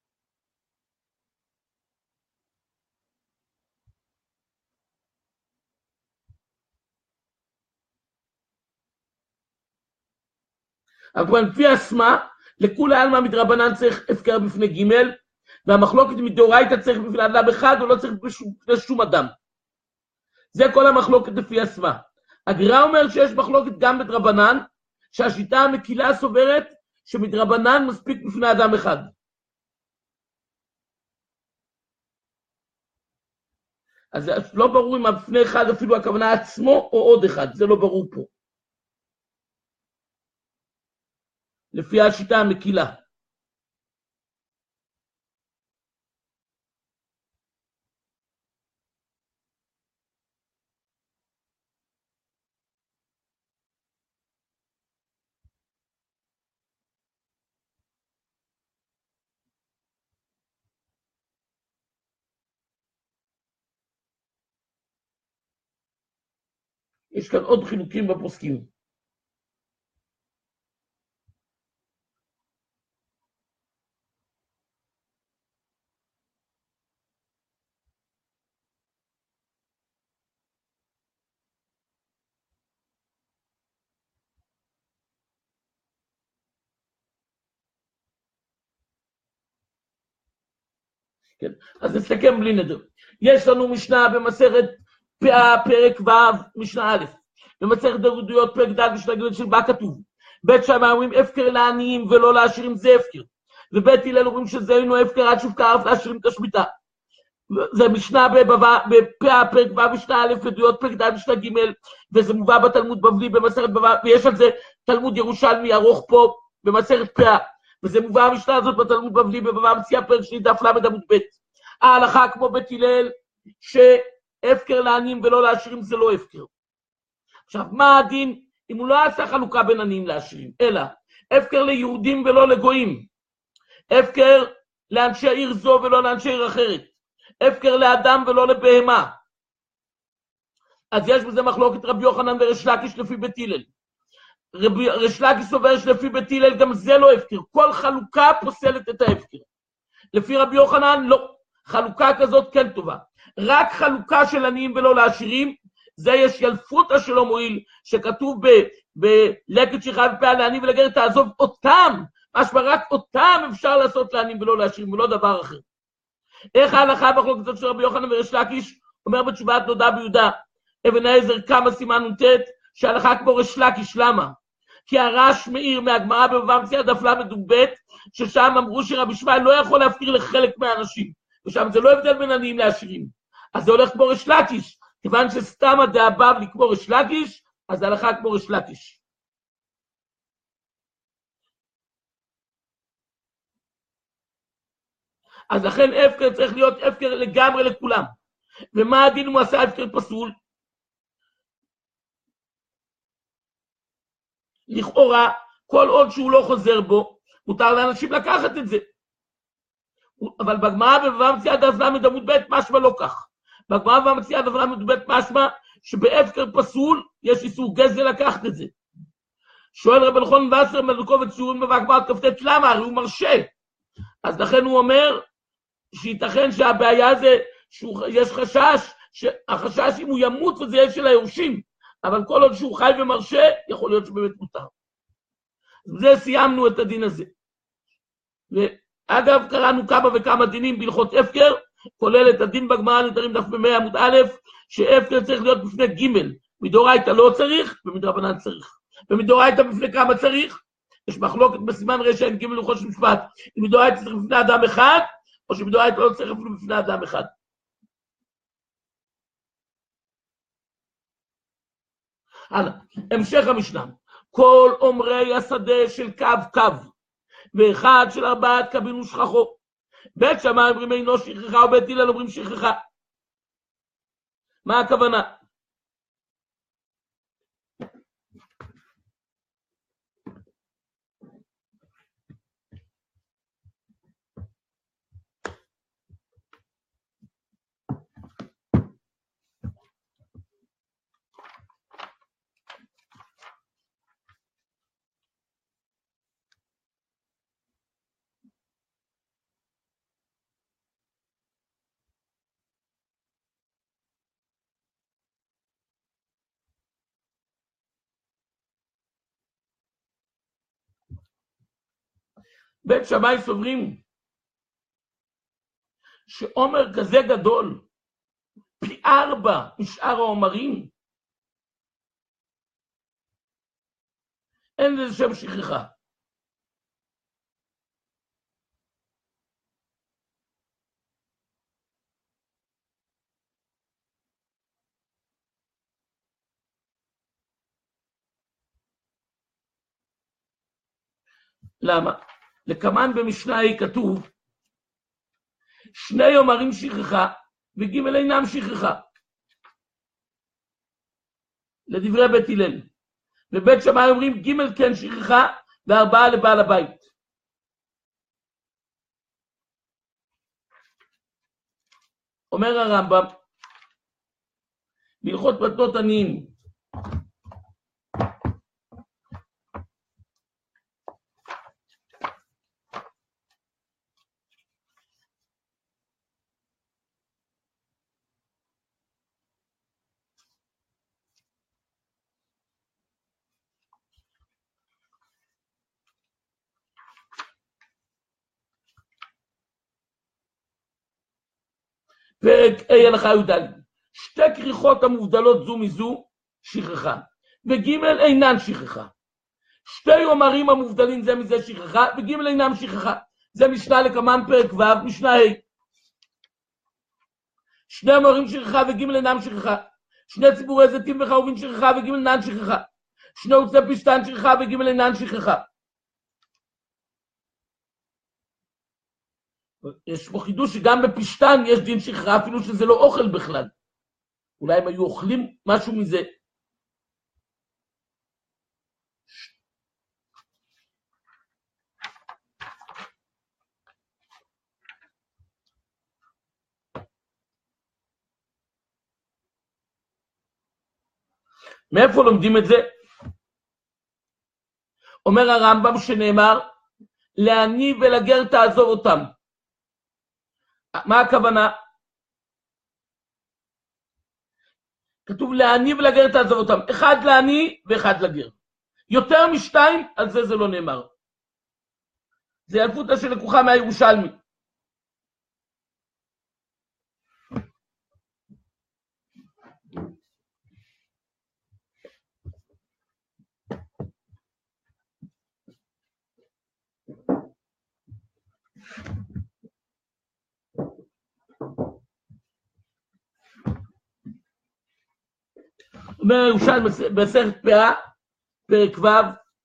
אבל לפי הסמה, לכולי עלמא מדרבנן צריך הפקר בפני ג', והמחלוקת מדאורייתא צריך בפני אדם אחד, או לא צריך בפני שום אדם. זה כל המחלוקת לפי הסמה. הגר"א אומר שיש מחלוקת גם בדרבנן, שהשיטה המקילה סוברת שמדרבנן מספיק בפני אדם אחד. אז לא ברור אם בפני אחד אפילו הכוונה עצמו או עוד אחד, זה לא ברור פה. לפי השיטה המקילה. יש כאן עוד חילוקים בפוסקים. כן, אז נסתכם בלי נדר. יש לנו משנה במסכת פאה, פרק ו', משנה א', במסכת עדויות פרק ד' משנה ג' שבה כתוב, בית שמאי אומרים הפקר לעניים ולא לעשירים זה הפקר, ובית הלל אומרים שזה אינו הפקר עד שופקה אף לעשירים את השמיטה. זה משנה בפאה, פרק ו', משנה א', עדויות פרק ד' משנה ג', וזה מובא בתלמוד בבלי במסכת בבא, ויש על זה תלמוד ירושלמי ארוך פה במסכת פאה, וזה מובא המשנה הזאת בתלמוד בבלי בבבא מציעא פרק שני דף למד עמוד ב'. ההלכה כמו בית הלל שהפקר לעניים ולא לעשירים זה לא הפקר. עכשיו מה הדין אם הוא לא עשה חלוקה בין עניים לעשירים, אלא הפקר ליהודים ולא לגויים, הפקר לאנשי עיר זו ולא לאנשי עיר אחרת, הפקר לאדם ולא לבהמה. אז יש בזה מחלוקת רבי יוחנן וריש לקיש לפי בית הלל. ריש לקיש סובר שלפי בית הלל גם זה לא הפקר, כל חלוקה פוסלת את ההפקר. לפי רבי יוחנן לא, חלוקה כזאת כן טובה, רק חלוקה של עניים ולא לעשירים, זה יש ילפותא שלא מועיל, שכתוב בלקט שחייב פאה לעניים ולגר תעזוב אותם, משמע רק אותם אפשר לעשות לעניים ולא לעשירים, ולא דבר אחר. איך ההלכה בחלוקת הזאת של רבי יוחנן וריש לקיש? אומר בתשובת נודע ביהודה אבן העזר כמה סימן נ"ט, שההלכה כמו ריש לקיש. למה? כי הרש מאיר מהגמרא בבבא מציעא דף למד ב', ששם אמרו שרבי שמעאל לא יכול להפקיר לחלק מהאנשים, ושם זה לא הבדל בין עניים לעשירים, אז זה הולך כמו ריש לקיש, כיוון שסתם הדאבבלי כמו ריש לקיש, אז ההלכה כמו ריש לקיש. אז לכן הפקר צריך להיות הפקר לגמרי לכולם. ומה הדין אם הוא עשה הפקר פסול? לכאורה, כל עוד שהוא לא חוזר בו, מותר לאנשים לקחת את זה. אבל בגמרא בבבא מציעא דף למד עמוד ב' משמע לא כך. בגמרא בבבא מציעא דף למד עמוד ב' משמע שבהפקר פסול יש איסור גזל לקחת את זה. שואל רבי אלחנן וסר מלקובץ שיעורים בגמרא כ"ט למה? הרי הוא מרשה. אז לכן הוא אומר שייתכן שהבעיה זה שיש חשש, שהחשש אם הוא ימות וזה יהיה של היורשים, אבל כל עוד שהוא חי ומרשה, יכול להיות שבאמת מותר. זה סיימנו את הדין הזה. ואגב, קראנו כמה וכמה דינים בהלכות הפקר, כולל את הדין בגמרא נדרים דף במאה עמוד א', שהפקר צריך להיות בפני ג', מדאורייתא לא צריך, ומדרבנן צריך. ומדאורייתא בפני כמה צריך? יש מחלוקת בסימן רש"ן ג' הלכות של משפט, אם מדאורייתא צריך בפני אדם אחד, או שמדאורייתא לא צריך אפילו בפני אדם אחד. הלאה, המשך המשנה. כל אומרי השדה של קו קו, ואחד של ארבעת קבין ושכחו. בית שמאי אומרים אינו שכחה, ובית הלל אומרים שכחה. מה הכוונה? בית שמאי סוברים שעומר כזה גדול, פי ארבע משאר העומרים, אין לזה שם שכחה. למה? לקמן במשנה כתוב שני אומרים שכחה וג' אינם שכחה, לדברי בית הלל. ובית שמאי אומרים ג' כן שכחה וארבעה לבעל הבית. אומר הרמב"ם בהלכות מתנות עניים, פרק A הלכה י"ד, שתי כריכות המובדלות זו מזו שכחה, וג' אינן שכחה. שתי אומרים המובדלים זה מזה שכחה, וג' אינם שכחה. זה משנה לקמן פרק ו', משנה ה'. שני אומרים שכחה וג' אינם שכחה. שני ציבורי זיתים וחרובין שכחה וג' אינן שכחה. שני עוצי פשתן שכחה וג' אינן שכחה. יש פה חידוש שגם בפשתן יש דין שכחה, אפילו שזה לא אוכל בכלל. אולי הם היו אוכלים משהו מזה. מאיפה לומדים את זה? אומר הרמב"ם שנאמר, לעני ולגר תעזוב אותם. מה הכוונה? כתוב לעני ולגר תעזוב אותם. אחד לעני ואחד לגר. יותר משתיים, על זה זה לא נאמר. זה ילפותא שלקוחה מהירושלמי. אומר ירושלמי במסכת פאה, פרק ו',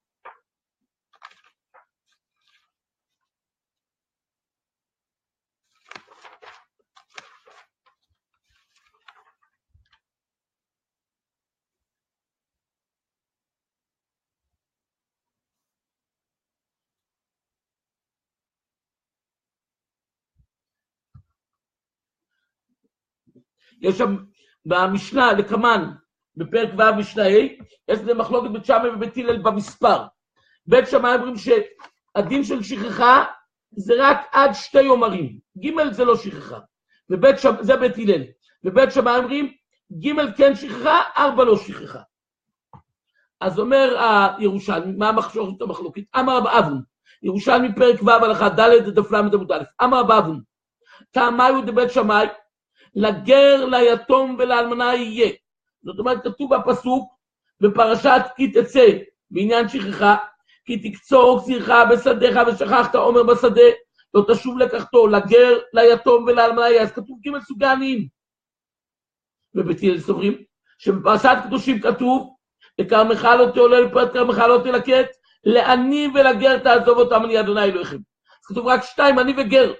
יש שם במשנה לקמן, בפרק ו' משנה ה', יש לזה מחלוקת בית שמאי ובית הלל במספר. בית שמאי אומרים שהדין של שכחה זה רק עד שתי אומרים, ג' זה לא שכחה, ובית שמאי, זה בית הלל. ובית שמאי אומרים ג' כן שכחה, ארבע לא שכחה. אז אומר הירושלמי, מה המחשבת המחלוקת? אמר רב אבון, ירושלמי פרק ו' הלכה ד' דף ל' עמוד א', אמר רב אבון, טעמיו דבית שמאי, לגר, ליתום ולאלמנה יהיה. זאת אומרת, כתוב בפסוק, בפרשת כי תצא, בעניין שכחה, כי תקצור כסירך בשדיך ושכחת עומר בשדה, לא תשוב לקחתו, לגר, ליתום ולאלמנה יהיה. אז כתוב ג' סוגי עניים. ובית הלל סוברים, שבפרשת קדושים כתוב, לכרמך לא תעולה לפרט כרמך לא תלקט, לעני ולגר תעזוב אותם, אני אדוני אלוהיכם. אז כתוב רק שתיים, עני וגר.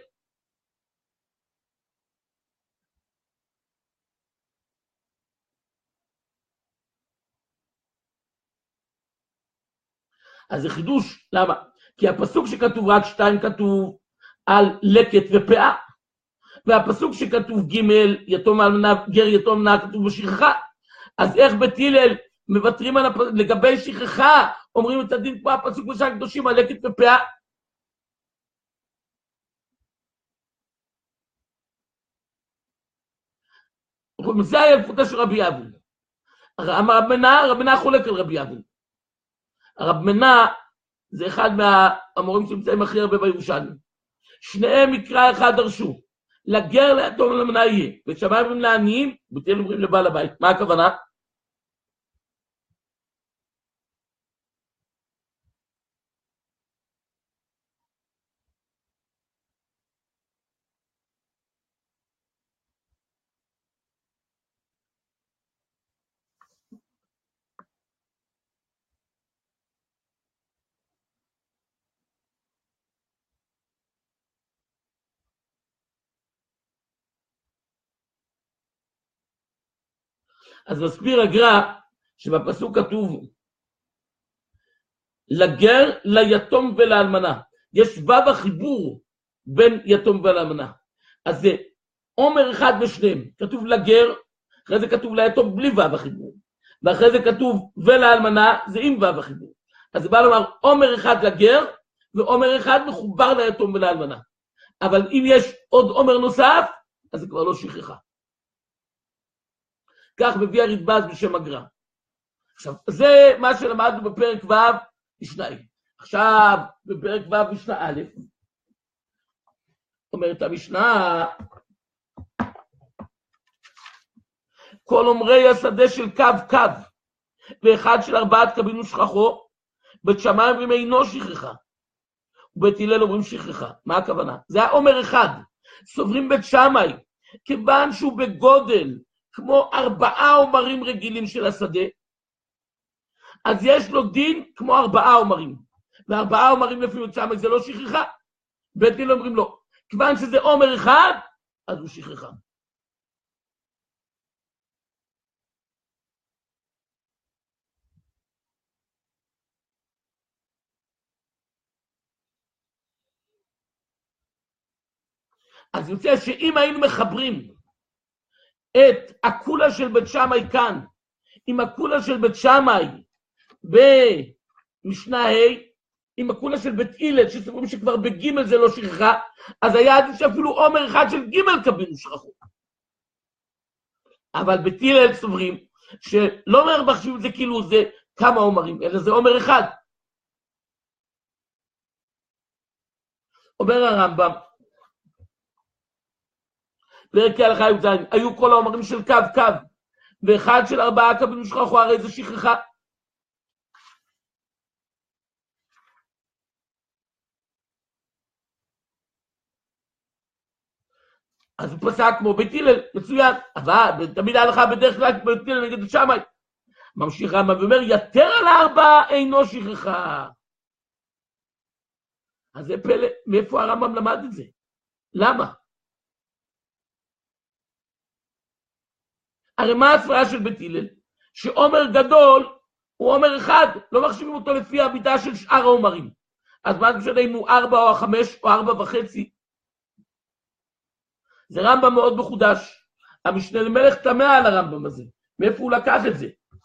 אז זה חידוש, למה? כי הפסוק שכתוב רק שתיים כתוב על לקט ופאה, והפסוק שכתוב ג' יתום אלמנה, גר יתום נע כתוב בשכחה. אז איך בית הלל מוותרים על הפ... לגבי שכחה, אומרים את הדין פה הפסוק בשעה קדושים על לקט ופאה? זה הילפותא של רבי אבון. אמר רב מנה, רב מנה חולק על רבי אבון. הרב מנה זה אחד מהמורים שנמצאים הכי הרבה בירושלים. שניהם מקרא אחד דרשו, לגר ליתום ולאלמנה יהיה, ושמיים אומרים לעניים, בתיל אומרים לבעל הבית. מה הכוונה? אז מסביר הגר"א שבפסוק כתוב לגר, ליתום ולאלמנה. יש וו החיבור בין יתום ולאלמנה. אז זה עומר אחד בשניהם. כתוב לגר, אחרי זה כתוב ליתום בלי וו החיבור. ואחרי זה כתוב ולאלמנה, זה עם וו החיבור. אז זה בא לומר עומר אחד לגר, ועומר אחד מחובר ליתום ולאלמנה. אבל אם יש עוד עומר נוסף, אז זה כבר לא שכחה. כך מביא הרדב"ז בשם הגר"א. עכשיו, זה מה שלמדנו בפרק ו' משנה. עכשיו, בפרק ו' משנה א', אומרת המשנה, כל אומרי השדה של קו קו, ואחד של ארבעת קבין ושכחו, בית שמיים אומרים אינו שכחה, ובית הלל אומרים שכחה. מה הכוונה? זה העומר אחד, סוברים בית שמאי, כיוון שהוא בגודל, כמו ארבעה עומרים רגילים של השדה, אז יש לו דין כמו ארבעה עומרים. וארבעה עומרים לפי בית שמאי זה לא שכחה. בית הלל אומרים לו, כיוון שזה עומר אחד, אז הוא שכחה. אז יוצא שאם היינו מחברים את הקולה של בית שמאי כאן, עם הקולה של בית שמאי במשנה ה', עם הקולה של בית הלל, שסבורים שכבר בג' זה לא שכחה, אז היה עדיף שאפילו עומר אחד של ג' קבין ושכחו. אבל בית הלל סוברים שלא מחשיבים את זה כאילו זה כמה עומרים, אלא זה עומר אחד. אומר הרמב"ם, וערכי הלכה י"ז, היו כל העומרים של קו קו, ואחד של ארבעה קבין ושכחו, הרי זה שכחה. אז הוא פסק כמו בית הלל, מצוין, אבל תמיד ההלכה בדרך כלל בית הלל נגד בית שמאי. ממשיך רמב"ם ואומר, יתר על ארבע אינו שכחה. אז זה פלא, מאיפה הרמב"ם למד את זה? למה? הרי מה הסברה של בית הלל? שעומר גדול הוא עומר אחד, לא מחשיבים אותו לפי המידה של שאר העומרים. אז מה משנה אם הוא ארבע או חמש או ארבע וחצי? זה רמב"ם מאוד מחודש. המשנה למלך תמה על הרמב"ם הזה. מאיפה הוא לקח את זה?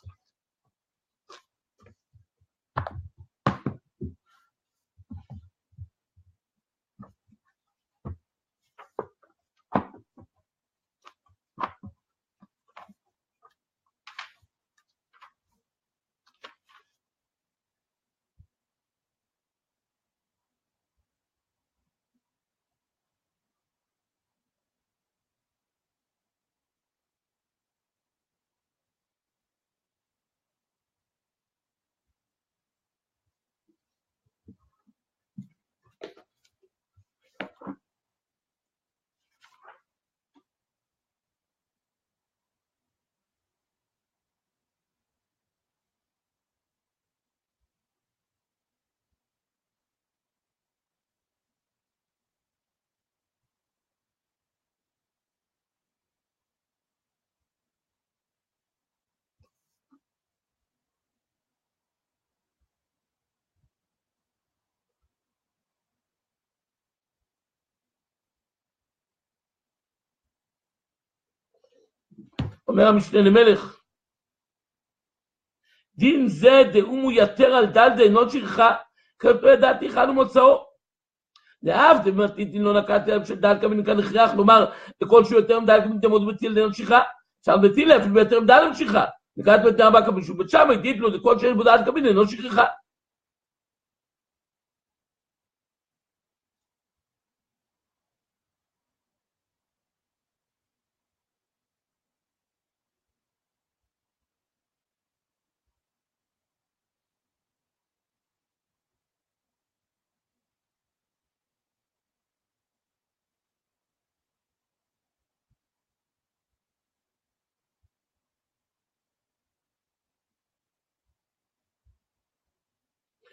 אומר המשנה למלך, דין זה דאום הוא יתר על דל דיינות שכחה, כתוב ידעתי חל ומוצאו. להבדיל, אמרתי, דין לא נקטתי עליו של דל קבין כאן הכרח, לומר, לכל שהוא יותר מדל קבין תמוד בציל דיינות שכחה, אפשר בציל אפילו ביותר מדל שכחה, נקט ביותר ארבע קבין שהוא בית שמאי, דין לו, לכל שיש בו דל קבין דיינות שכחה.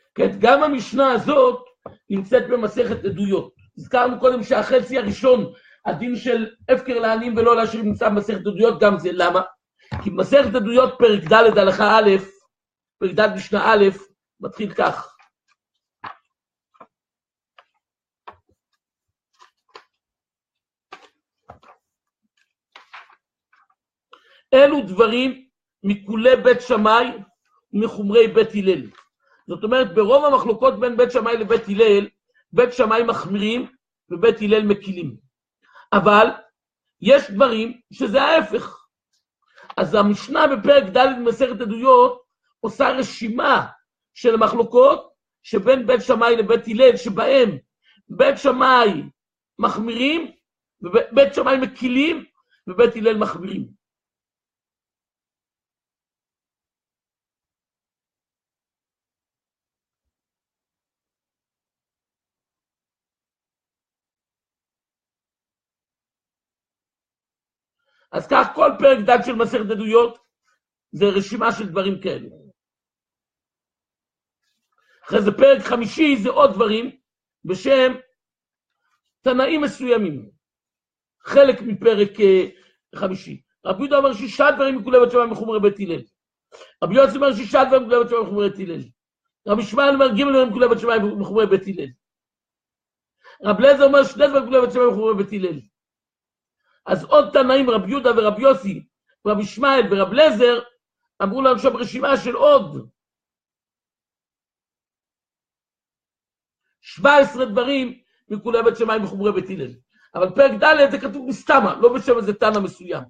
כן, גם המשנה הזאת נמצאת במסכת עדויות. הזכרנו קודם שהחצי הראשון, הדין של הפקר לעניים ולא לעשירים נמצא במסכת עדויות, גם זה למה? כי במסכת עדויות פרק ד' הלכה א', פרק ד' משנה א', מתחיל כך. אלו דברים מכולי בית שמאי ומחומרי בית הלל. זאת אומרת, ברוב המחלוקות בין בית שמאי לבית הלל, בית שמאי מחמירים ובית הלל מקילים. אבל יש דברים שזה ההפך. אז המשנה בפרק ד' במסכת עדויות עושה רשימה של מחלוקות שבין בית שמאי לבית הלל, שבהם בית שמאי מחמירים ובית שמאי מקילים ובית הלל מחמירים. אז כך כל פרק ד' של מסכת עדויות זה רשימה של דברים כאלה. אחרי זה פרק חמישי זה עוד דברים בשם תנאים מסוימים. חלק מפרק חמישי. רבי יהודה אומר שישה דברים מכולי בית שמאי מחומרי בית הלל. רבי יוסי אומר שישה דברים מכולי בית שמאי מחומרי בית הלל. רבי ישמעאל אומר ג' דברים מכולי בית שמאי מחומרי בית הלל. רבי אליעזר אומר שני דברים מכולי בית שמאי מחומרי בית הלל. אז עוד תנאים, רבי יהודה ורבי יוסי, רבי ישמעאל ורבי אליעזר, אמרו לנו שם רשימה של עוד שבע עשרה דברים מכולי בית שמאי מחומרי בית הלל. אבל פרק ד' זה כתוב מסתמה, לא בשם איזה תנא מסוים.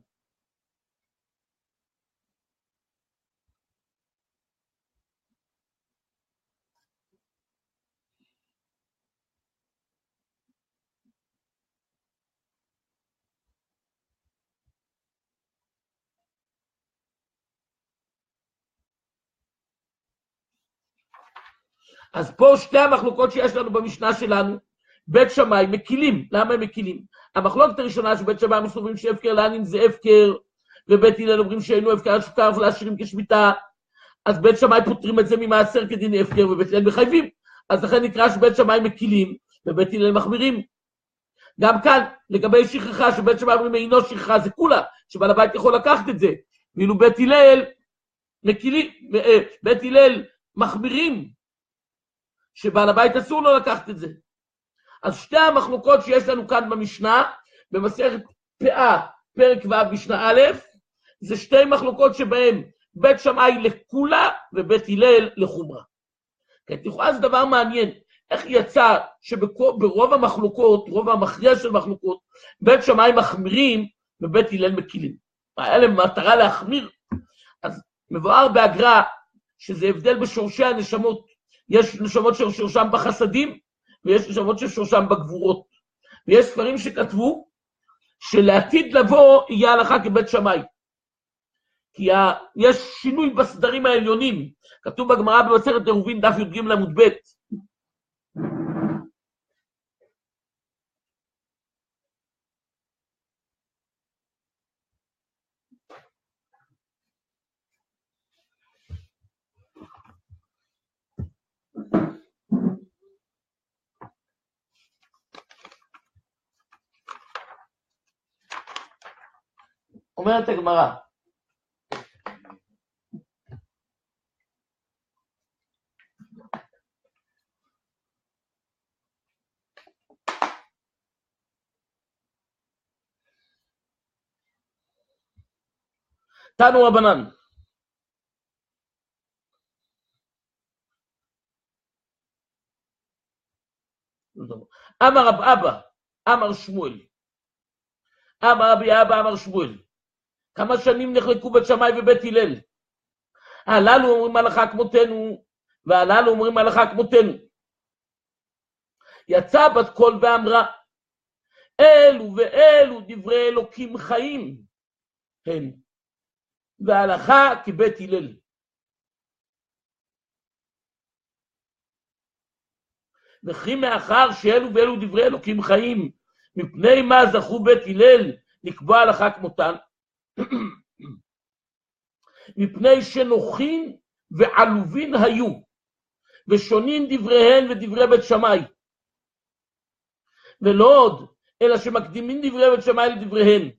אז פה שתי המחלוקות שיש לנו במשנה שלנו, בית שמאי מקילים. למה הם מקילים? המחלוקת הראשונה שבית שמאי מסורים שהפקר לעניים זה הפקר, ובית הלל אומרים שאינו הפקר שוכר ולעשירים כשמיטה, אז בית שמאי פותרים את זה ממעשר כדין הפקר, ובית הלל מחייבים. אז לכן נקרא שבית שמאי מקילים, ובית הלל מחמירים. גם כאן, לגבי שכחה, שבית שמאי אומרים אינו שכחה, זה כולה, שבעל הבית יכול לקחת את זה. ואילו בית הלל מקילים, בית הלל מחמירים, שבעל הבית אסור לו לקחת את זה. אז שתי המחלוקות שיש לנו כאן במשנה, במסכת פאה, פרק ו' משנה א', זה שתי מחלוקות שבהן בית שמאי לכולה ובית הלל לחומרה. כי לכאורה זה דבר מעניין, איך יצא שברוב המחלוקות, רוב המכריע של מחלוקות, בית שמאי מחמירים ובית הלל מקילים. היה להם מטרה להחמיר. אז מבואר בהגר"א שזה הבדל בשורשי הנשמות, יש נשמות ששורשם בחסדים, ויש נשמות ששורשם בגבורות. ויש ספרים שכתבו שלעתיד לבוא יהיה הלכה כבית שמאי. כי ה... יש שינוי בסדרים העליונים. כתוב בגמרא במסכת עירובין דף י"ג עמוד ב'. אומרת הגמרא, תנו רבנן, אמר רב אבא, אמר שמואל, אמר רבי אבא, אמר שמואל, כמה שנים נחלקו בית שמאי ובית הלל. הללו אומרים הלכה כמותנו, והללו אומרים הלכה כמותנו. יצא בת קול ואמרה, אלו ואלו דברי אלוקים חיים הן, והלכה כבית הלל. וכי מאחר שאלו ואלו דברי אלוקים חיים, מפני מה זכו בית הלל לקבוע הלכה כמותן? מפני שנוחין ועלובין היו, ושונים דבריהן ודברי בית שמאי. ולא עוד, אלא שמקדימים דברי בית שמאי לדבריהן.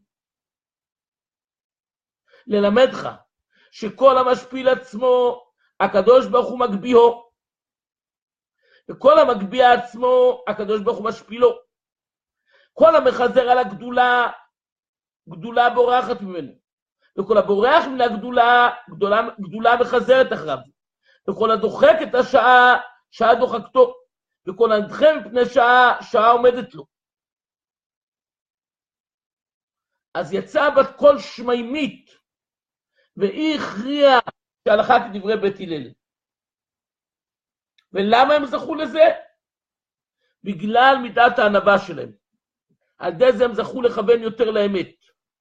ללמדך שכל המשפיל עצמו, הקדוש ברוך הוא מגביהו, וכל המגביע עצמו, הקדוש ברוך הוא משפילו. כל המחזר על הגדולה, גדולה בורחת ממנו. וכל הבורח מן הגדולה, גדולה, גדולה מחזרת אחריו. וכל הדוחק את השעה, שעה דוחקתו. וכל הנדחם מפני שעה, שעה עומדת לו. אז יצא בת קול שמימית, והיא הכריעה שהלכה כדברי בית הלל. ולמה הם זכו לזה? בגלל מידת הענווה שלהם. על ידי זה הם זכו לכוון יותר לאמת.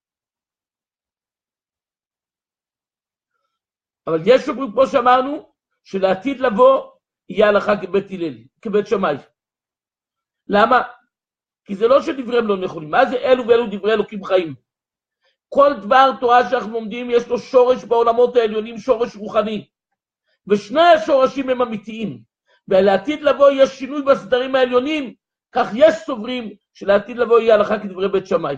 אבל יש אומרים, כמו שאמרנו, שלעתיד לבוא יהיה הלכה כבית הלל, כבית שמאי. למה? כי זה לא שדבריהם לא נכונים. מה זה אלו ואלו דברי אלוקים חיים? כל דבר תורה שאנחנו לומדים יש לו שורש בעולמות העליונים, שורש רוחני. ושני השורשים הם אמיתיים. ולעתיד לבוא יש שינוי בסדרים העליונים, כך יש סוברים שלעתיד לבוא יהיה הלכה כדברי בית שמאי.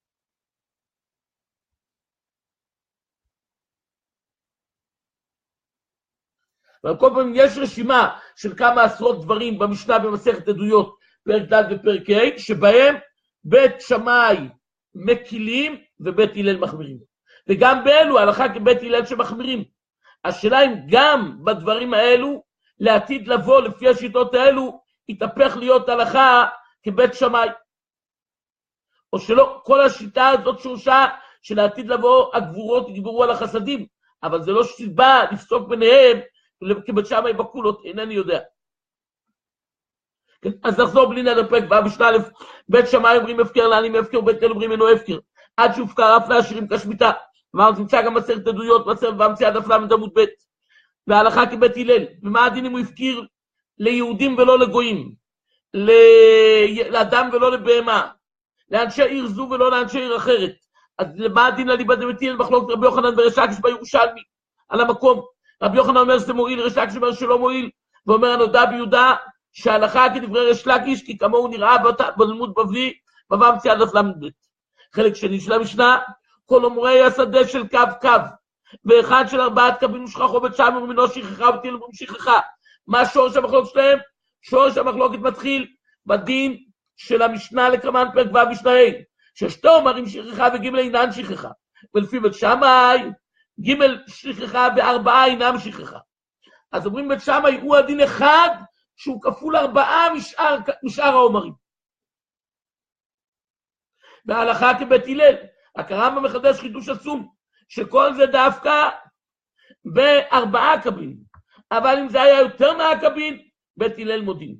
אבל כל פעם יש רשימה של כמה עשרות דברים במשנה במסכת עדויות, פרק ד' ופרק ה', שבהם בית שמאי מקילים ובית הלל מחמירים. וגם באלו הלכה כבית הלל שמחמירים. השאלה אם גם בדברים האלו, לעתיד לבוא לפי השיטות האלו, יתהפך להיות הלכה כבית שמאי. או שלא, כל השיטה הזאת שורשה שלעתיד לבוא הגבורות יגברו על החסדים, אבל זה לא סיבה לפסוק ביניהם כבית שמאי בקולות, אינני יודע. אז נחזור בלי נדר פרק, במשנה א', בית שמאי אומרים הפקר לעניים הפקר, בית הלל אומרים אינו הפקר, עד שהופקר אף לעשירים כשמיטה. אמרנו, נמצא גם מסכת עדויות, מסכת והמציאה דף למד עמוד ב', וההלכה כבית הלל. ומה הדין אם הוא הפקיר ליהודים ולא לגויים, לאדם ולא לבהמה, לאנשי עיר זו ולא לאנשי עיר אחרת? אז מה הדין לליבא דבית הלל מחלוקת רבי יוחנן וריש לקיש בירושלמי על המקום? רבי יוחנן אומר שזה מועיל, ריש לקיש אומר שלא מועיל, ואומר הנודע ביהודה שההלכה כדברי ריש לקיש, כי כמוהו נראה בלימוד בבלי, בבא מציאה דף למד ב'. חלק שני של המשנה, כל אומרי השדה של קו קו, ואחד של ארבעת קווים ושכחו בית שמאי ומנו שכחה ובית הלל אומרים שכחה. מה שורש המחלוקת שלהם? שורש המחלוקת מתחיל בדין של המשנה לקרמן פרק ו' משנה ה', ששתו אומרים שכחה וג' אינן שכחה, ולפי בית שמאי ג' שכחה וארבעה אינם שכחה. אז אומרים בית שמאי הוא הדין אחד שהוא כפול ארבעה משאר, משאר האומרים. וההלכה כבית הלל, הרמב"ם מחדש חידוש עצום, שכל זה דווקא בארבעה קבין, אבל אם זה היה יותר מהקבין, בית הלל מודים.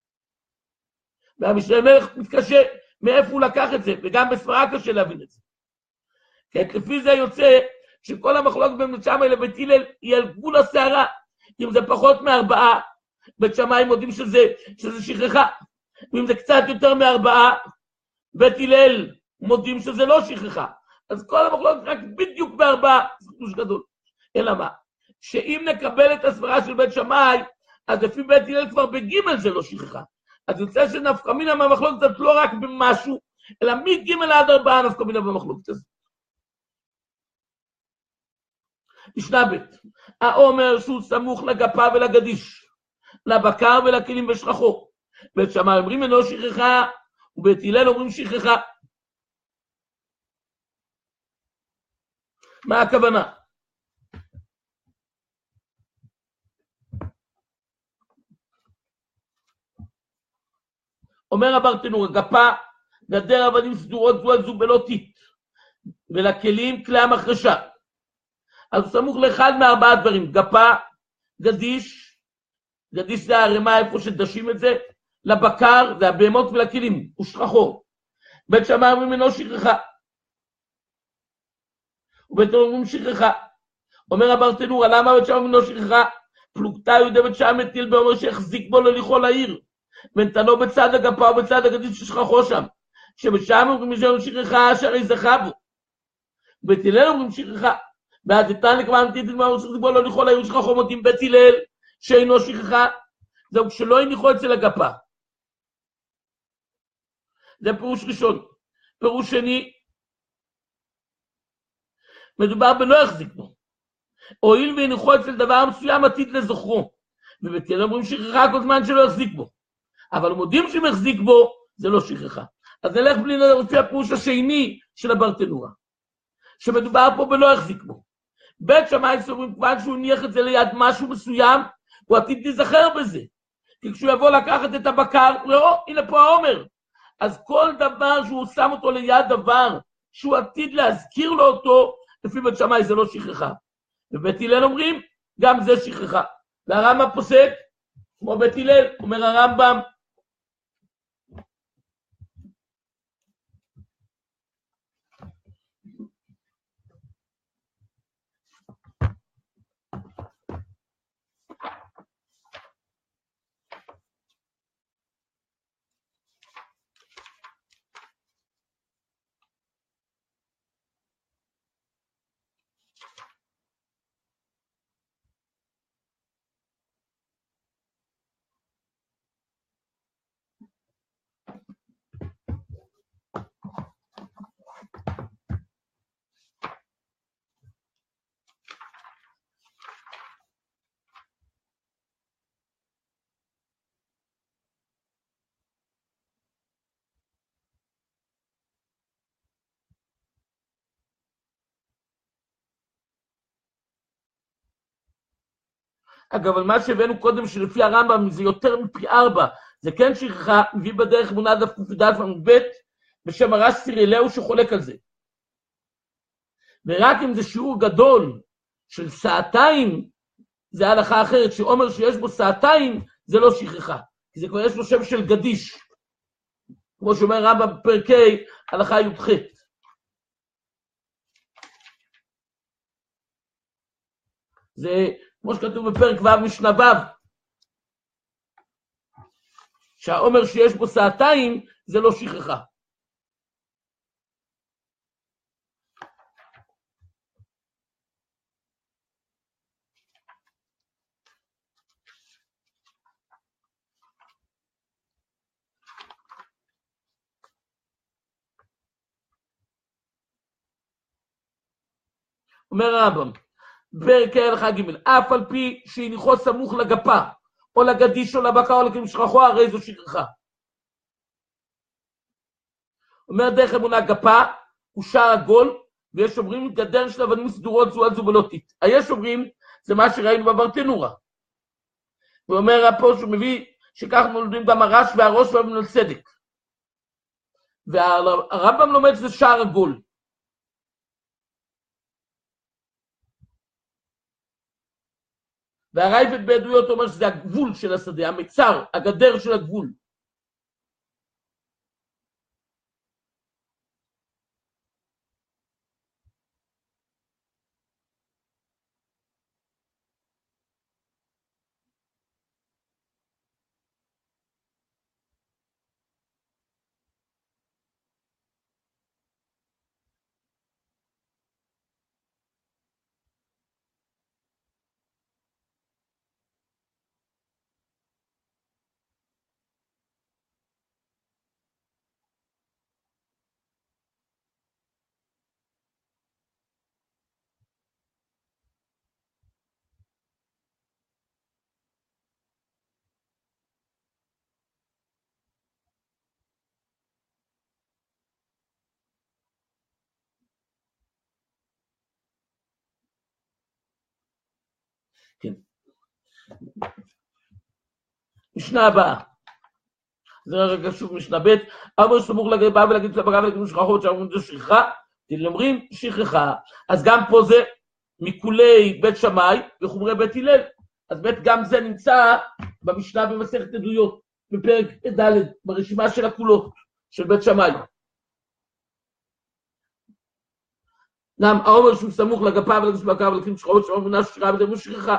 והמשנה מלך מתקשה מאיפה הוא לקח את זה, וגם בספרה קשה להבין את זה. כי לפי זה יוצא שכל המחלוקת בין בית שמאי לבית הלל היא על גבול הסערה. אם זה פחות מארבעה, בית שמאי מודים שזה, שזה שכחה. ואם זה קצת יותר מארבעה, בית הלל מודים שזה לא שכחה. אז כל המחלוקת רק בדיוק בארבעה, זה חידוש גדול. אלא מה? שאם נקבל את הסברה של בית שמאי, אז לפי בית הלל כבר בגימל זה לא שכחה. אז יוצא שנפקא מינה מהמחלוקת הזאת לא רק במשהו, אלא מגימל עד ארבעה נפקא מינה במחלוקת הזאת. משנה ב', האומר שהוא סמוך לגפה ולגדיש, לבקר ולכלים ושכחו. בית שמאי אומרים אינו שכחה, ובית הלל אומרים שכחה. מה הכוונה? אומר הברטנור, הגפה, גדר אבנים סדורות זו על זו בלא טיט, ולכלים כלי המחרשה. אז הוא סמוך לאחד מארבעה דברים, גפה, גדיש, גדיש זה הרמה איפה שדשים את זה, לבקר, זה הבהמות ולכלים, ושכחו. בית שמאי אומרים אינו שכחה. ובית הלל אומרים שכחה. אומר הברטנור, למה בית שמאי אומרים אינו שכחה? פלוגתא יהודי בית שמאי מטיל באומר שהחזיק בו לליכו לעיר. ונתנו בצד הגפה ובצד הגדיש ששכחו שם. שבית שמאי אומרים שכחה שהרי זכה בו. בית הלל אומרים שכחה. ואז ניתן לקבוע אמתית למה הוא צריך בו לא לכל העיר שכחו מודים בית הלל שאינו שכחה, זהו, כשלא הניחו אצל הגפה. זה פירוש ראשון. פירוש שני, מדובר בלא יחזיק בו. הואיל והניחו אצל דבר מסוים עתיד לזוכרו. ובית הלל אומרים שכחה כל זמן שלא יחזיק בו. אבל מודים שהם יחזיק בו, זה לא שכחה. אז נלך בלי לפי הפירוש השני של הברטנורה. שמדובר פה בלא יחזיק בו. בית שמאי סוברים כיוון שהוא הניח את זה ליד משהו מסוים, הוא עתיד להיזכר בזה. כי כשהוא יבוא לקחת את הבקר, לא, הנה פה העומר. אז כל דבר שהוא שם אותו ליד דבר, שהוא עתיד להזכיר לו אותו, לפי בית שמאי זה לא שכחה. ובית הלל אומרים, גם זה שכחה. והרמב"ם פוסק, כמו בית הלל, אומר הרמב"ם, אגב, אבל מה שהבאנו קודם שלפי הרמב"ם זה יותר מפי ארבע, זה כן שכחה, מביא בדרך אמונה דף ק"ד עמוד ב' בשם הרש סירילאו שחולק על זה. ורק אם זה שיעור גדול של סעתיים, זה הלכה אחרת, שאומר שיש בו סעתיים, זה לא שכחה, כי זה כבר יש לו שם של גדיש, כמו שאומר רמב"ם בפרקי הלכה י"ח. זה כמו שכתוב בפרק ו' משנה ו', שהאומר שיש בו סעתיים, זה לא שכחה. אומר הרמב"ם, פרק הלכה ג' אף על פי שהניחו סמוך לגפה, או לגדיש או לבקר או למשכחו, הרי זו שכחה. אומר דרך אמונה גפה הוא שער עגול, ויש אומרים גדר של אבנים סדורות זו על זו ולא תית. היש אומרים זה מה שראינו בברטנורה. הוא אומר פה שהוא מביא שכך נולדים גם הרש והראש והבן הצדק. והרמב"ם לומד שזה שער עגול. והרייבד בעדויות אומר שזה הגבול של השדה, המצר, הגדר של הגבול. כן. משנה הבאה. זה רגע שוב משנה ב' אמר סמוך לגבה ולהגיד לבקר ולהגיד משכחות שאומרים זה שכחה, אומרים שכחה. אז גם פה זה מכולי בית שמאי וחומרי בית הלל. אז בית גם זה נמצא במשנה במסכת עדויות, בפרק ד' ברשימה של הכולות של בית שמאי. גם האומר שהוא סמוך לגפה ולהגיד לבקר ולהגיד משכחות שאומרים זה שכחה וזה שכחה.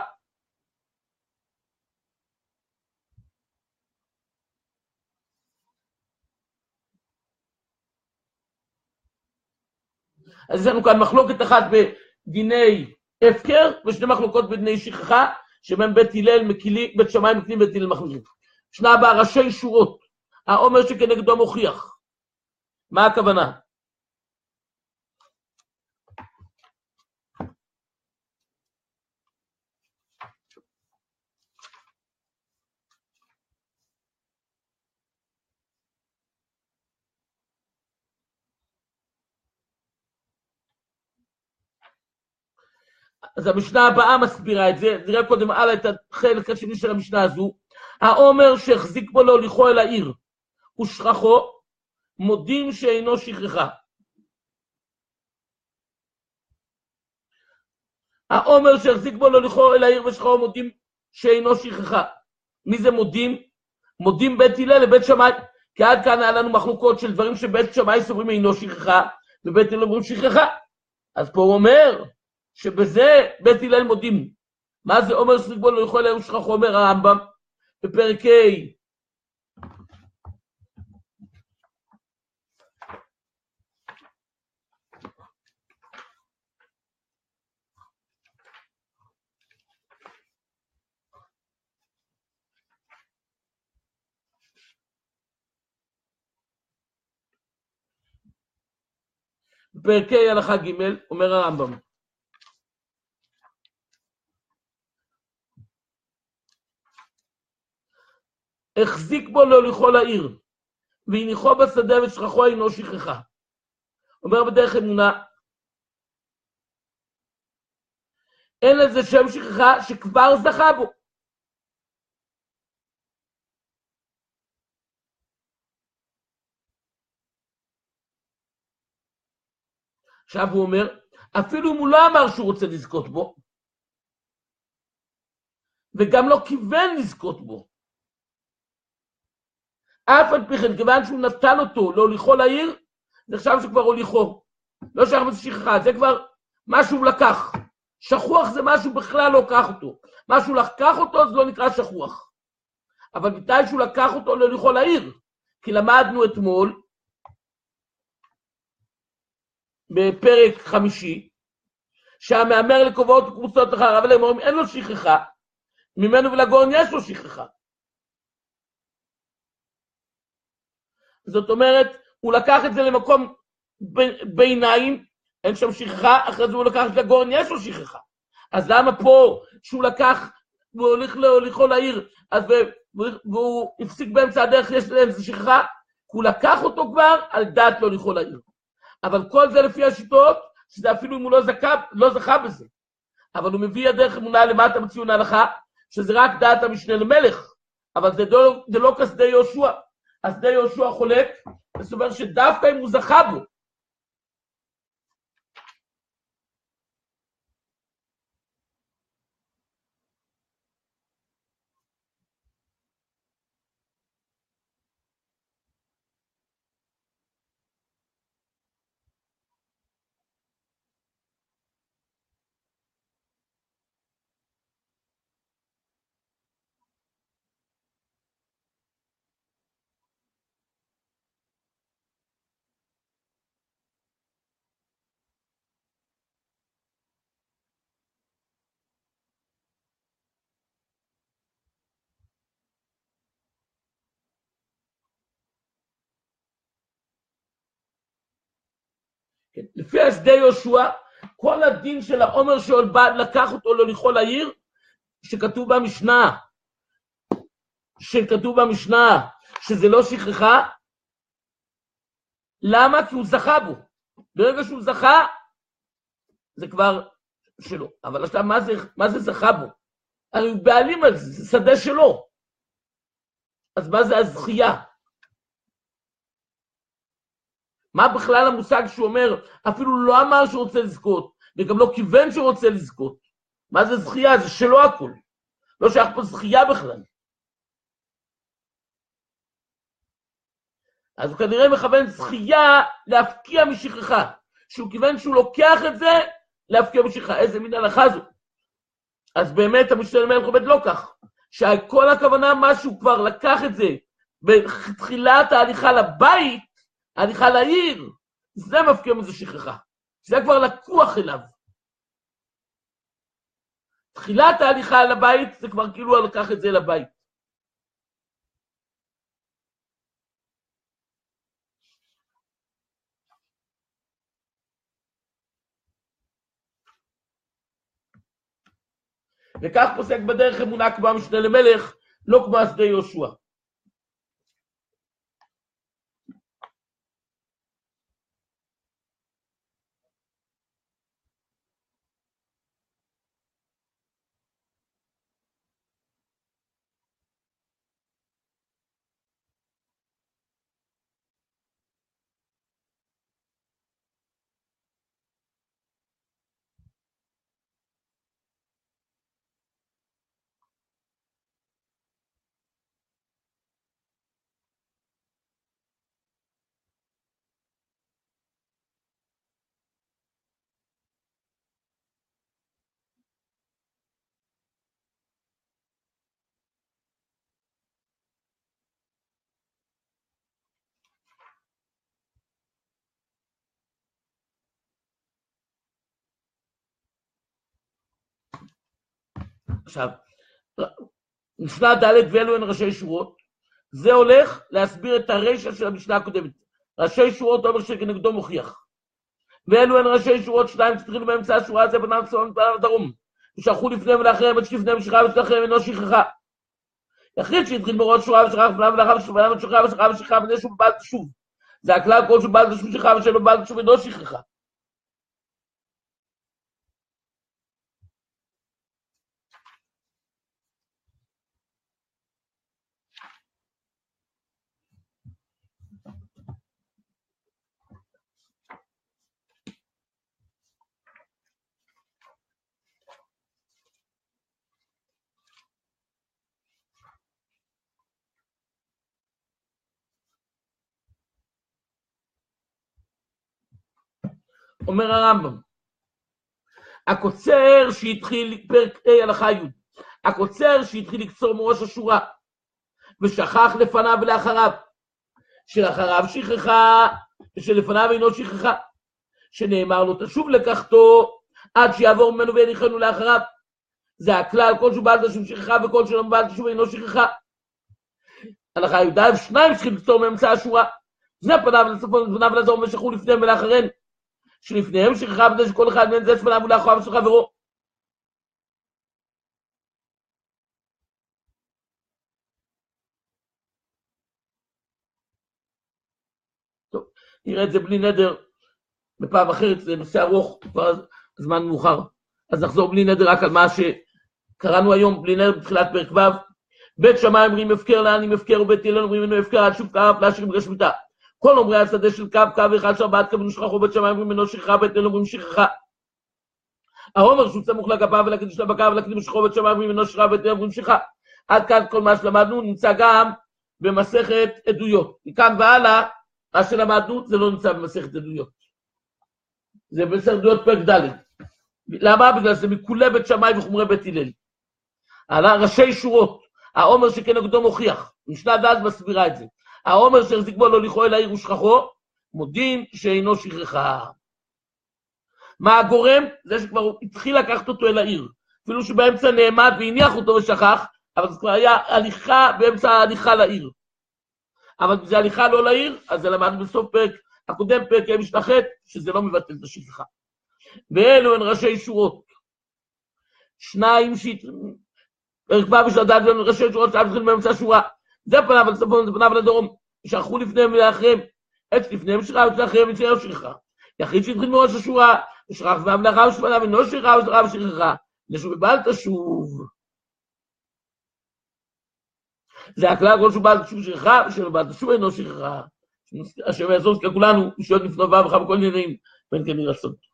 אז יש לנו כאן מחלוקת אחת בדיני הפקר, ושני מחלוקות בדיני שכחה, שמהם בית הלל מקילים, בית שמאי מקילים בית הלל מחליפים. משנה הבאה, ראשי שורות, העומר שכנגדו מוכיח. מה הכוונה? אז המשנה הבאה מסבירה את זה, נראה קודם הלאה את החלק השני של המשנה הזו. העומר שהחזיק בו להוליכו אל העיר, ושכחו, מודים שאינו שכחה. העומר שהחזיק בו להוליכו אל העיר ושכחו, מודים שאינו שכחה. מי זה מודים? מודים בית הלל לבית שמאי, כי עד כאן היה לנו מחלוקות של דברים שבית שמאי סוברים אינו שכחה, ובית הלל אומרים שכחה. אז פה הוא אומר, שבזה בית הלל מודים. מה זה אומר שחזיק בו להוליכו אל העיר ושכחו? אומר הרמב"ם בפרק ה' בפרק ה' הלכה ג' אומר הרמב"ם, החזיק בו להוליכו לעיר, והניחו בשדה ושכחו אינו שכחה. אומר בדרך אמונה, אין לזה שם שכחה שכבר זכה בו. עכשיו הוא אומר, אפילו אם הוא לא אמר שהוא רוצה לזכות בו, וגם לא כיוון לזכות בו, אף על פי כן, כיוון שהוא נתן אותו להוליכו לעיר, זה עכשיו שכבר הוליכו. לא שייך בזה שכחה, זה כבר משהו לקח. שכוח זה משהו בכלל לא לקח אותו. משהו לקח אותו, זה לא נקרא שכוח. אבל מתי שהוא לקח אותו להוליכו לעיר? כי למדנו אתמול, בפרק חמישי, שהמאמר לקובעות וקבוצות אחריו, אבל הם אומרים, אין לו שכחה, ממנו ולגורן יש לו שכחה. זאת אומרת, הוא לקח את זה למקום ביניים, אין שם שכחה, אחרי זה הוא לקח את לגורן, יש לו שכחה. אז למה פה, שהוא לקח, הוא הולך להוליכו לעיר, אז והוא הפסיק באמצע הדרך, יש להם שכחה, הוא לקח אותו כבר על דעת להוליכו לעיר. אבל כל זה לפי השיטות, שזה אפילו אם הוא לא זכה, לא זכה בזה. אבל הוא מביא הדרך אמונה למטה בציון ההלכה, שזה רק דעת המשנה למלך, אבל זה לא, זה לא כשדה יהושע. אז שדה יהושע חולק, זאת אומרת שדווקא אם הוא זכה בו. לפי השדה יהושע, כל הדין של העומר שעוד בא לקח אותו להוליכו לעיר, שכתוב במשנה, שכתוב במשנה, שזה לא שכחה, למה? כי הוא זכה בו. ברגע שהוא זכה, זה כבר שלו. אבל עכשיו, מה זה, מה זה זכה בו? הרי הוא בעלים על זה, זה שדה שלו. אז מה זה הזכייה? מה בכלל המושג שהוא אומר, אפילו לא אמר שהוא רוצה לזכות, וגם לא כיוון שהוא רוצה לזכות. מה זה זכייה? זה שלו הכל. לא שייך פה זכייה בכלל. אז הוא כנראה מכוון זכייה להפקיע משכחה. שהוא כיוון שהוא לוקח את זה, להפקיע משכחה. איזה מין הלכה זו? אז באמת המשנה למלך עובד לא כך. שכל הכוונה מה שהוא כבר לקח את זה, בתחילת ההליכה לבית, ההליכה לעיר, זה מפקיע מזה שכחה. זה כבר לקוח אליו. תחילת ההליכה על הבית, זה כבר כאילו לקח את זה לבית. וכך פוסק בדרך אמונה כמו המשנה למלך, לא כמו השדה יהושע. עכשיו, משנה ד' ואלו הן ראשי שורות, זה הולך להסביר את הרשע של המשנה הקודמת. ראשי שורות אומר שכנגדו מוכיח. ואלו הן ראשי שורות שניים שתחילו באמצע השורה הזה בנם צפון בנם דרום. ושלחו לפניהם ולאחריהם עד שלפניהם שכחה ושלאחריהם אינו שכחה. יחליט שהתחיל בראש שורה ושכחה ולאחריהם ולאחריהם ושכחה ושכחה ושכחה ושכחה וזה שהוא בעל תשוב. זה הכלל כל שהוא בעל תשוב שכחה ושלא בעל תשוב אינו שכחה. אומר הרמב"ם, הקוצר שהתחיל, פרק A הלכה י', הקוצר שהתחיל לקצור מראש השורה, ושכח לפניו ולאחריו, שלאחריו שכחה, ושלפניו אינו שכחה, שנאמר לו תשוב לקחתו, עד שיעבור ממנו ויניחנו לאחריו. זה הכלל, כל שהוא בעל תשוב שכחה, וכל שלא בעל תשוב אינו שכחה. הלכה י', שניים צריכים לקצור מאמצע השורה, שני פניו לצפון ופניו לדרום ושכחו לפניהם ולאחריהם, שלפניהם שכחה בזה שכל אחד מהם זה פניו ולאחריו ושל חברו. טוב, נראה את זה בלי נדר בפעם אחרת, זה נושא ארוך, כבר הזמן מאוחר. אז נחזור בלי נדר רק על מה שקראנו היום, בלי נדר בתחילת פרק ו'. בית שמאי אומרים הפקר לעניים הפקר, ובית הלל אומרים אינו הפקר עד שוב קרב להשאיר בגשמיתה. כל אומרי השדה של קו, קו אחד שבת כבנו שכחו, בית שמאי אומרים אינו שכחה, בית הלל אומרים שכחה. האומר שהוא סמוך לכפה ולקדיש לבקר ולקדים שכחו, בית שמאי אומרים אינו שכחה, בית הלל אומרים שכחה. עד כאן כל מה שלמדנו נמצא גם במסכת עדויות. מכאן והלאה, מה שלמדנו זה לא נמצא במסכת עדויות. זה במסכת עדויות פרק ד'. למה? בגלל שזה מכולי בית שמאי וחומרי בית הלל. הלאה, ראשי שורות. האומר שכנגדו מוכיח. משנה ד' מסבירה את זה. האומר שהחזיק בו לא לכו אל העיר ושכחו, מודים שאינו שכחה. מה הגורם? זה שכבר הוא התחיל לקחת אותו אל העיר. אפילו שבאמצע נעמד והניח אותו ושכח, אבל זה כבר היה הליכה באמצע ההליכה לעיר. אבל זה הליכה לא לעיר, אז זה למד בסוף פרק, הקודם פרק הם משתחת, שזה לא מבטל את השכחה. ואלו הן ראשי שורות. שניים שהת... פרק בא בשלדד ואלו ראשי שורות שאף התחיל באמצע שורה. זה פניו על צפון, זה פניו על הדרום. שכחו לפניהם ולאחריהם. עת לפניהם שכחה ולאחריהם יצאו שכחה. יחיד שהתחיל מראש השורה, ושכח פניו ולאחריו ושפניו אינו שכחה ושכחה ושכחה. נשוב בבעל תשוב. זה הכלל כל שהוא בעל תשוב שכחה, ושלא בעל תשוב אינו שכחה. השם יעזור ככולנו, ישועות לפנות ואבך בכל עניינים, ואין כן ירצון.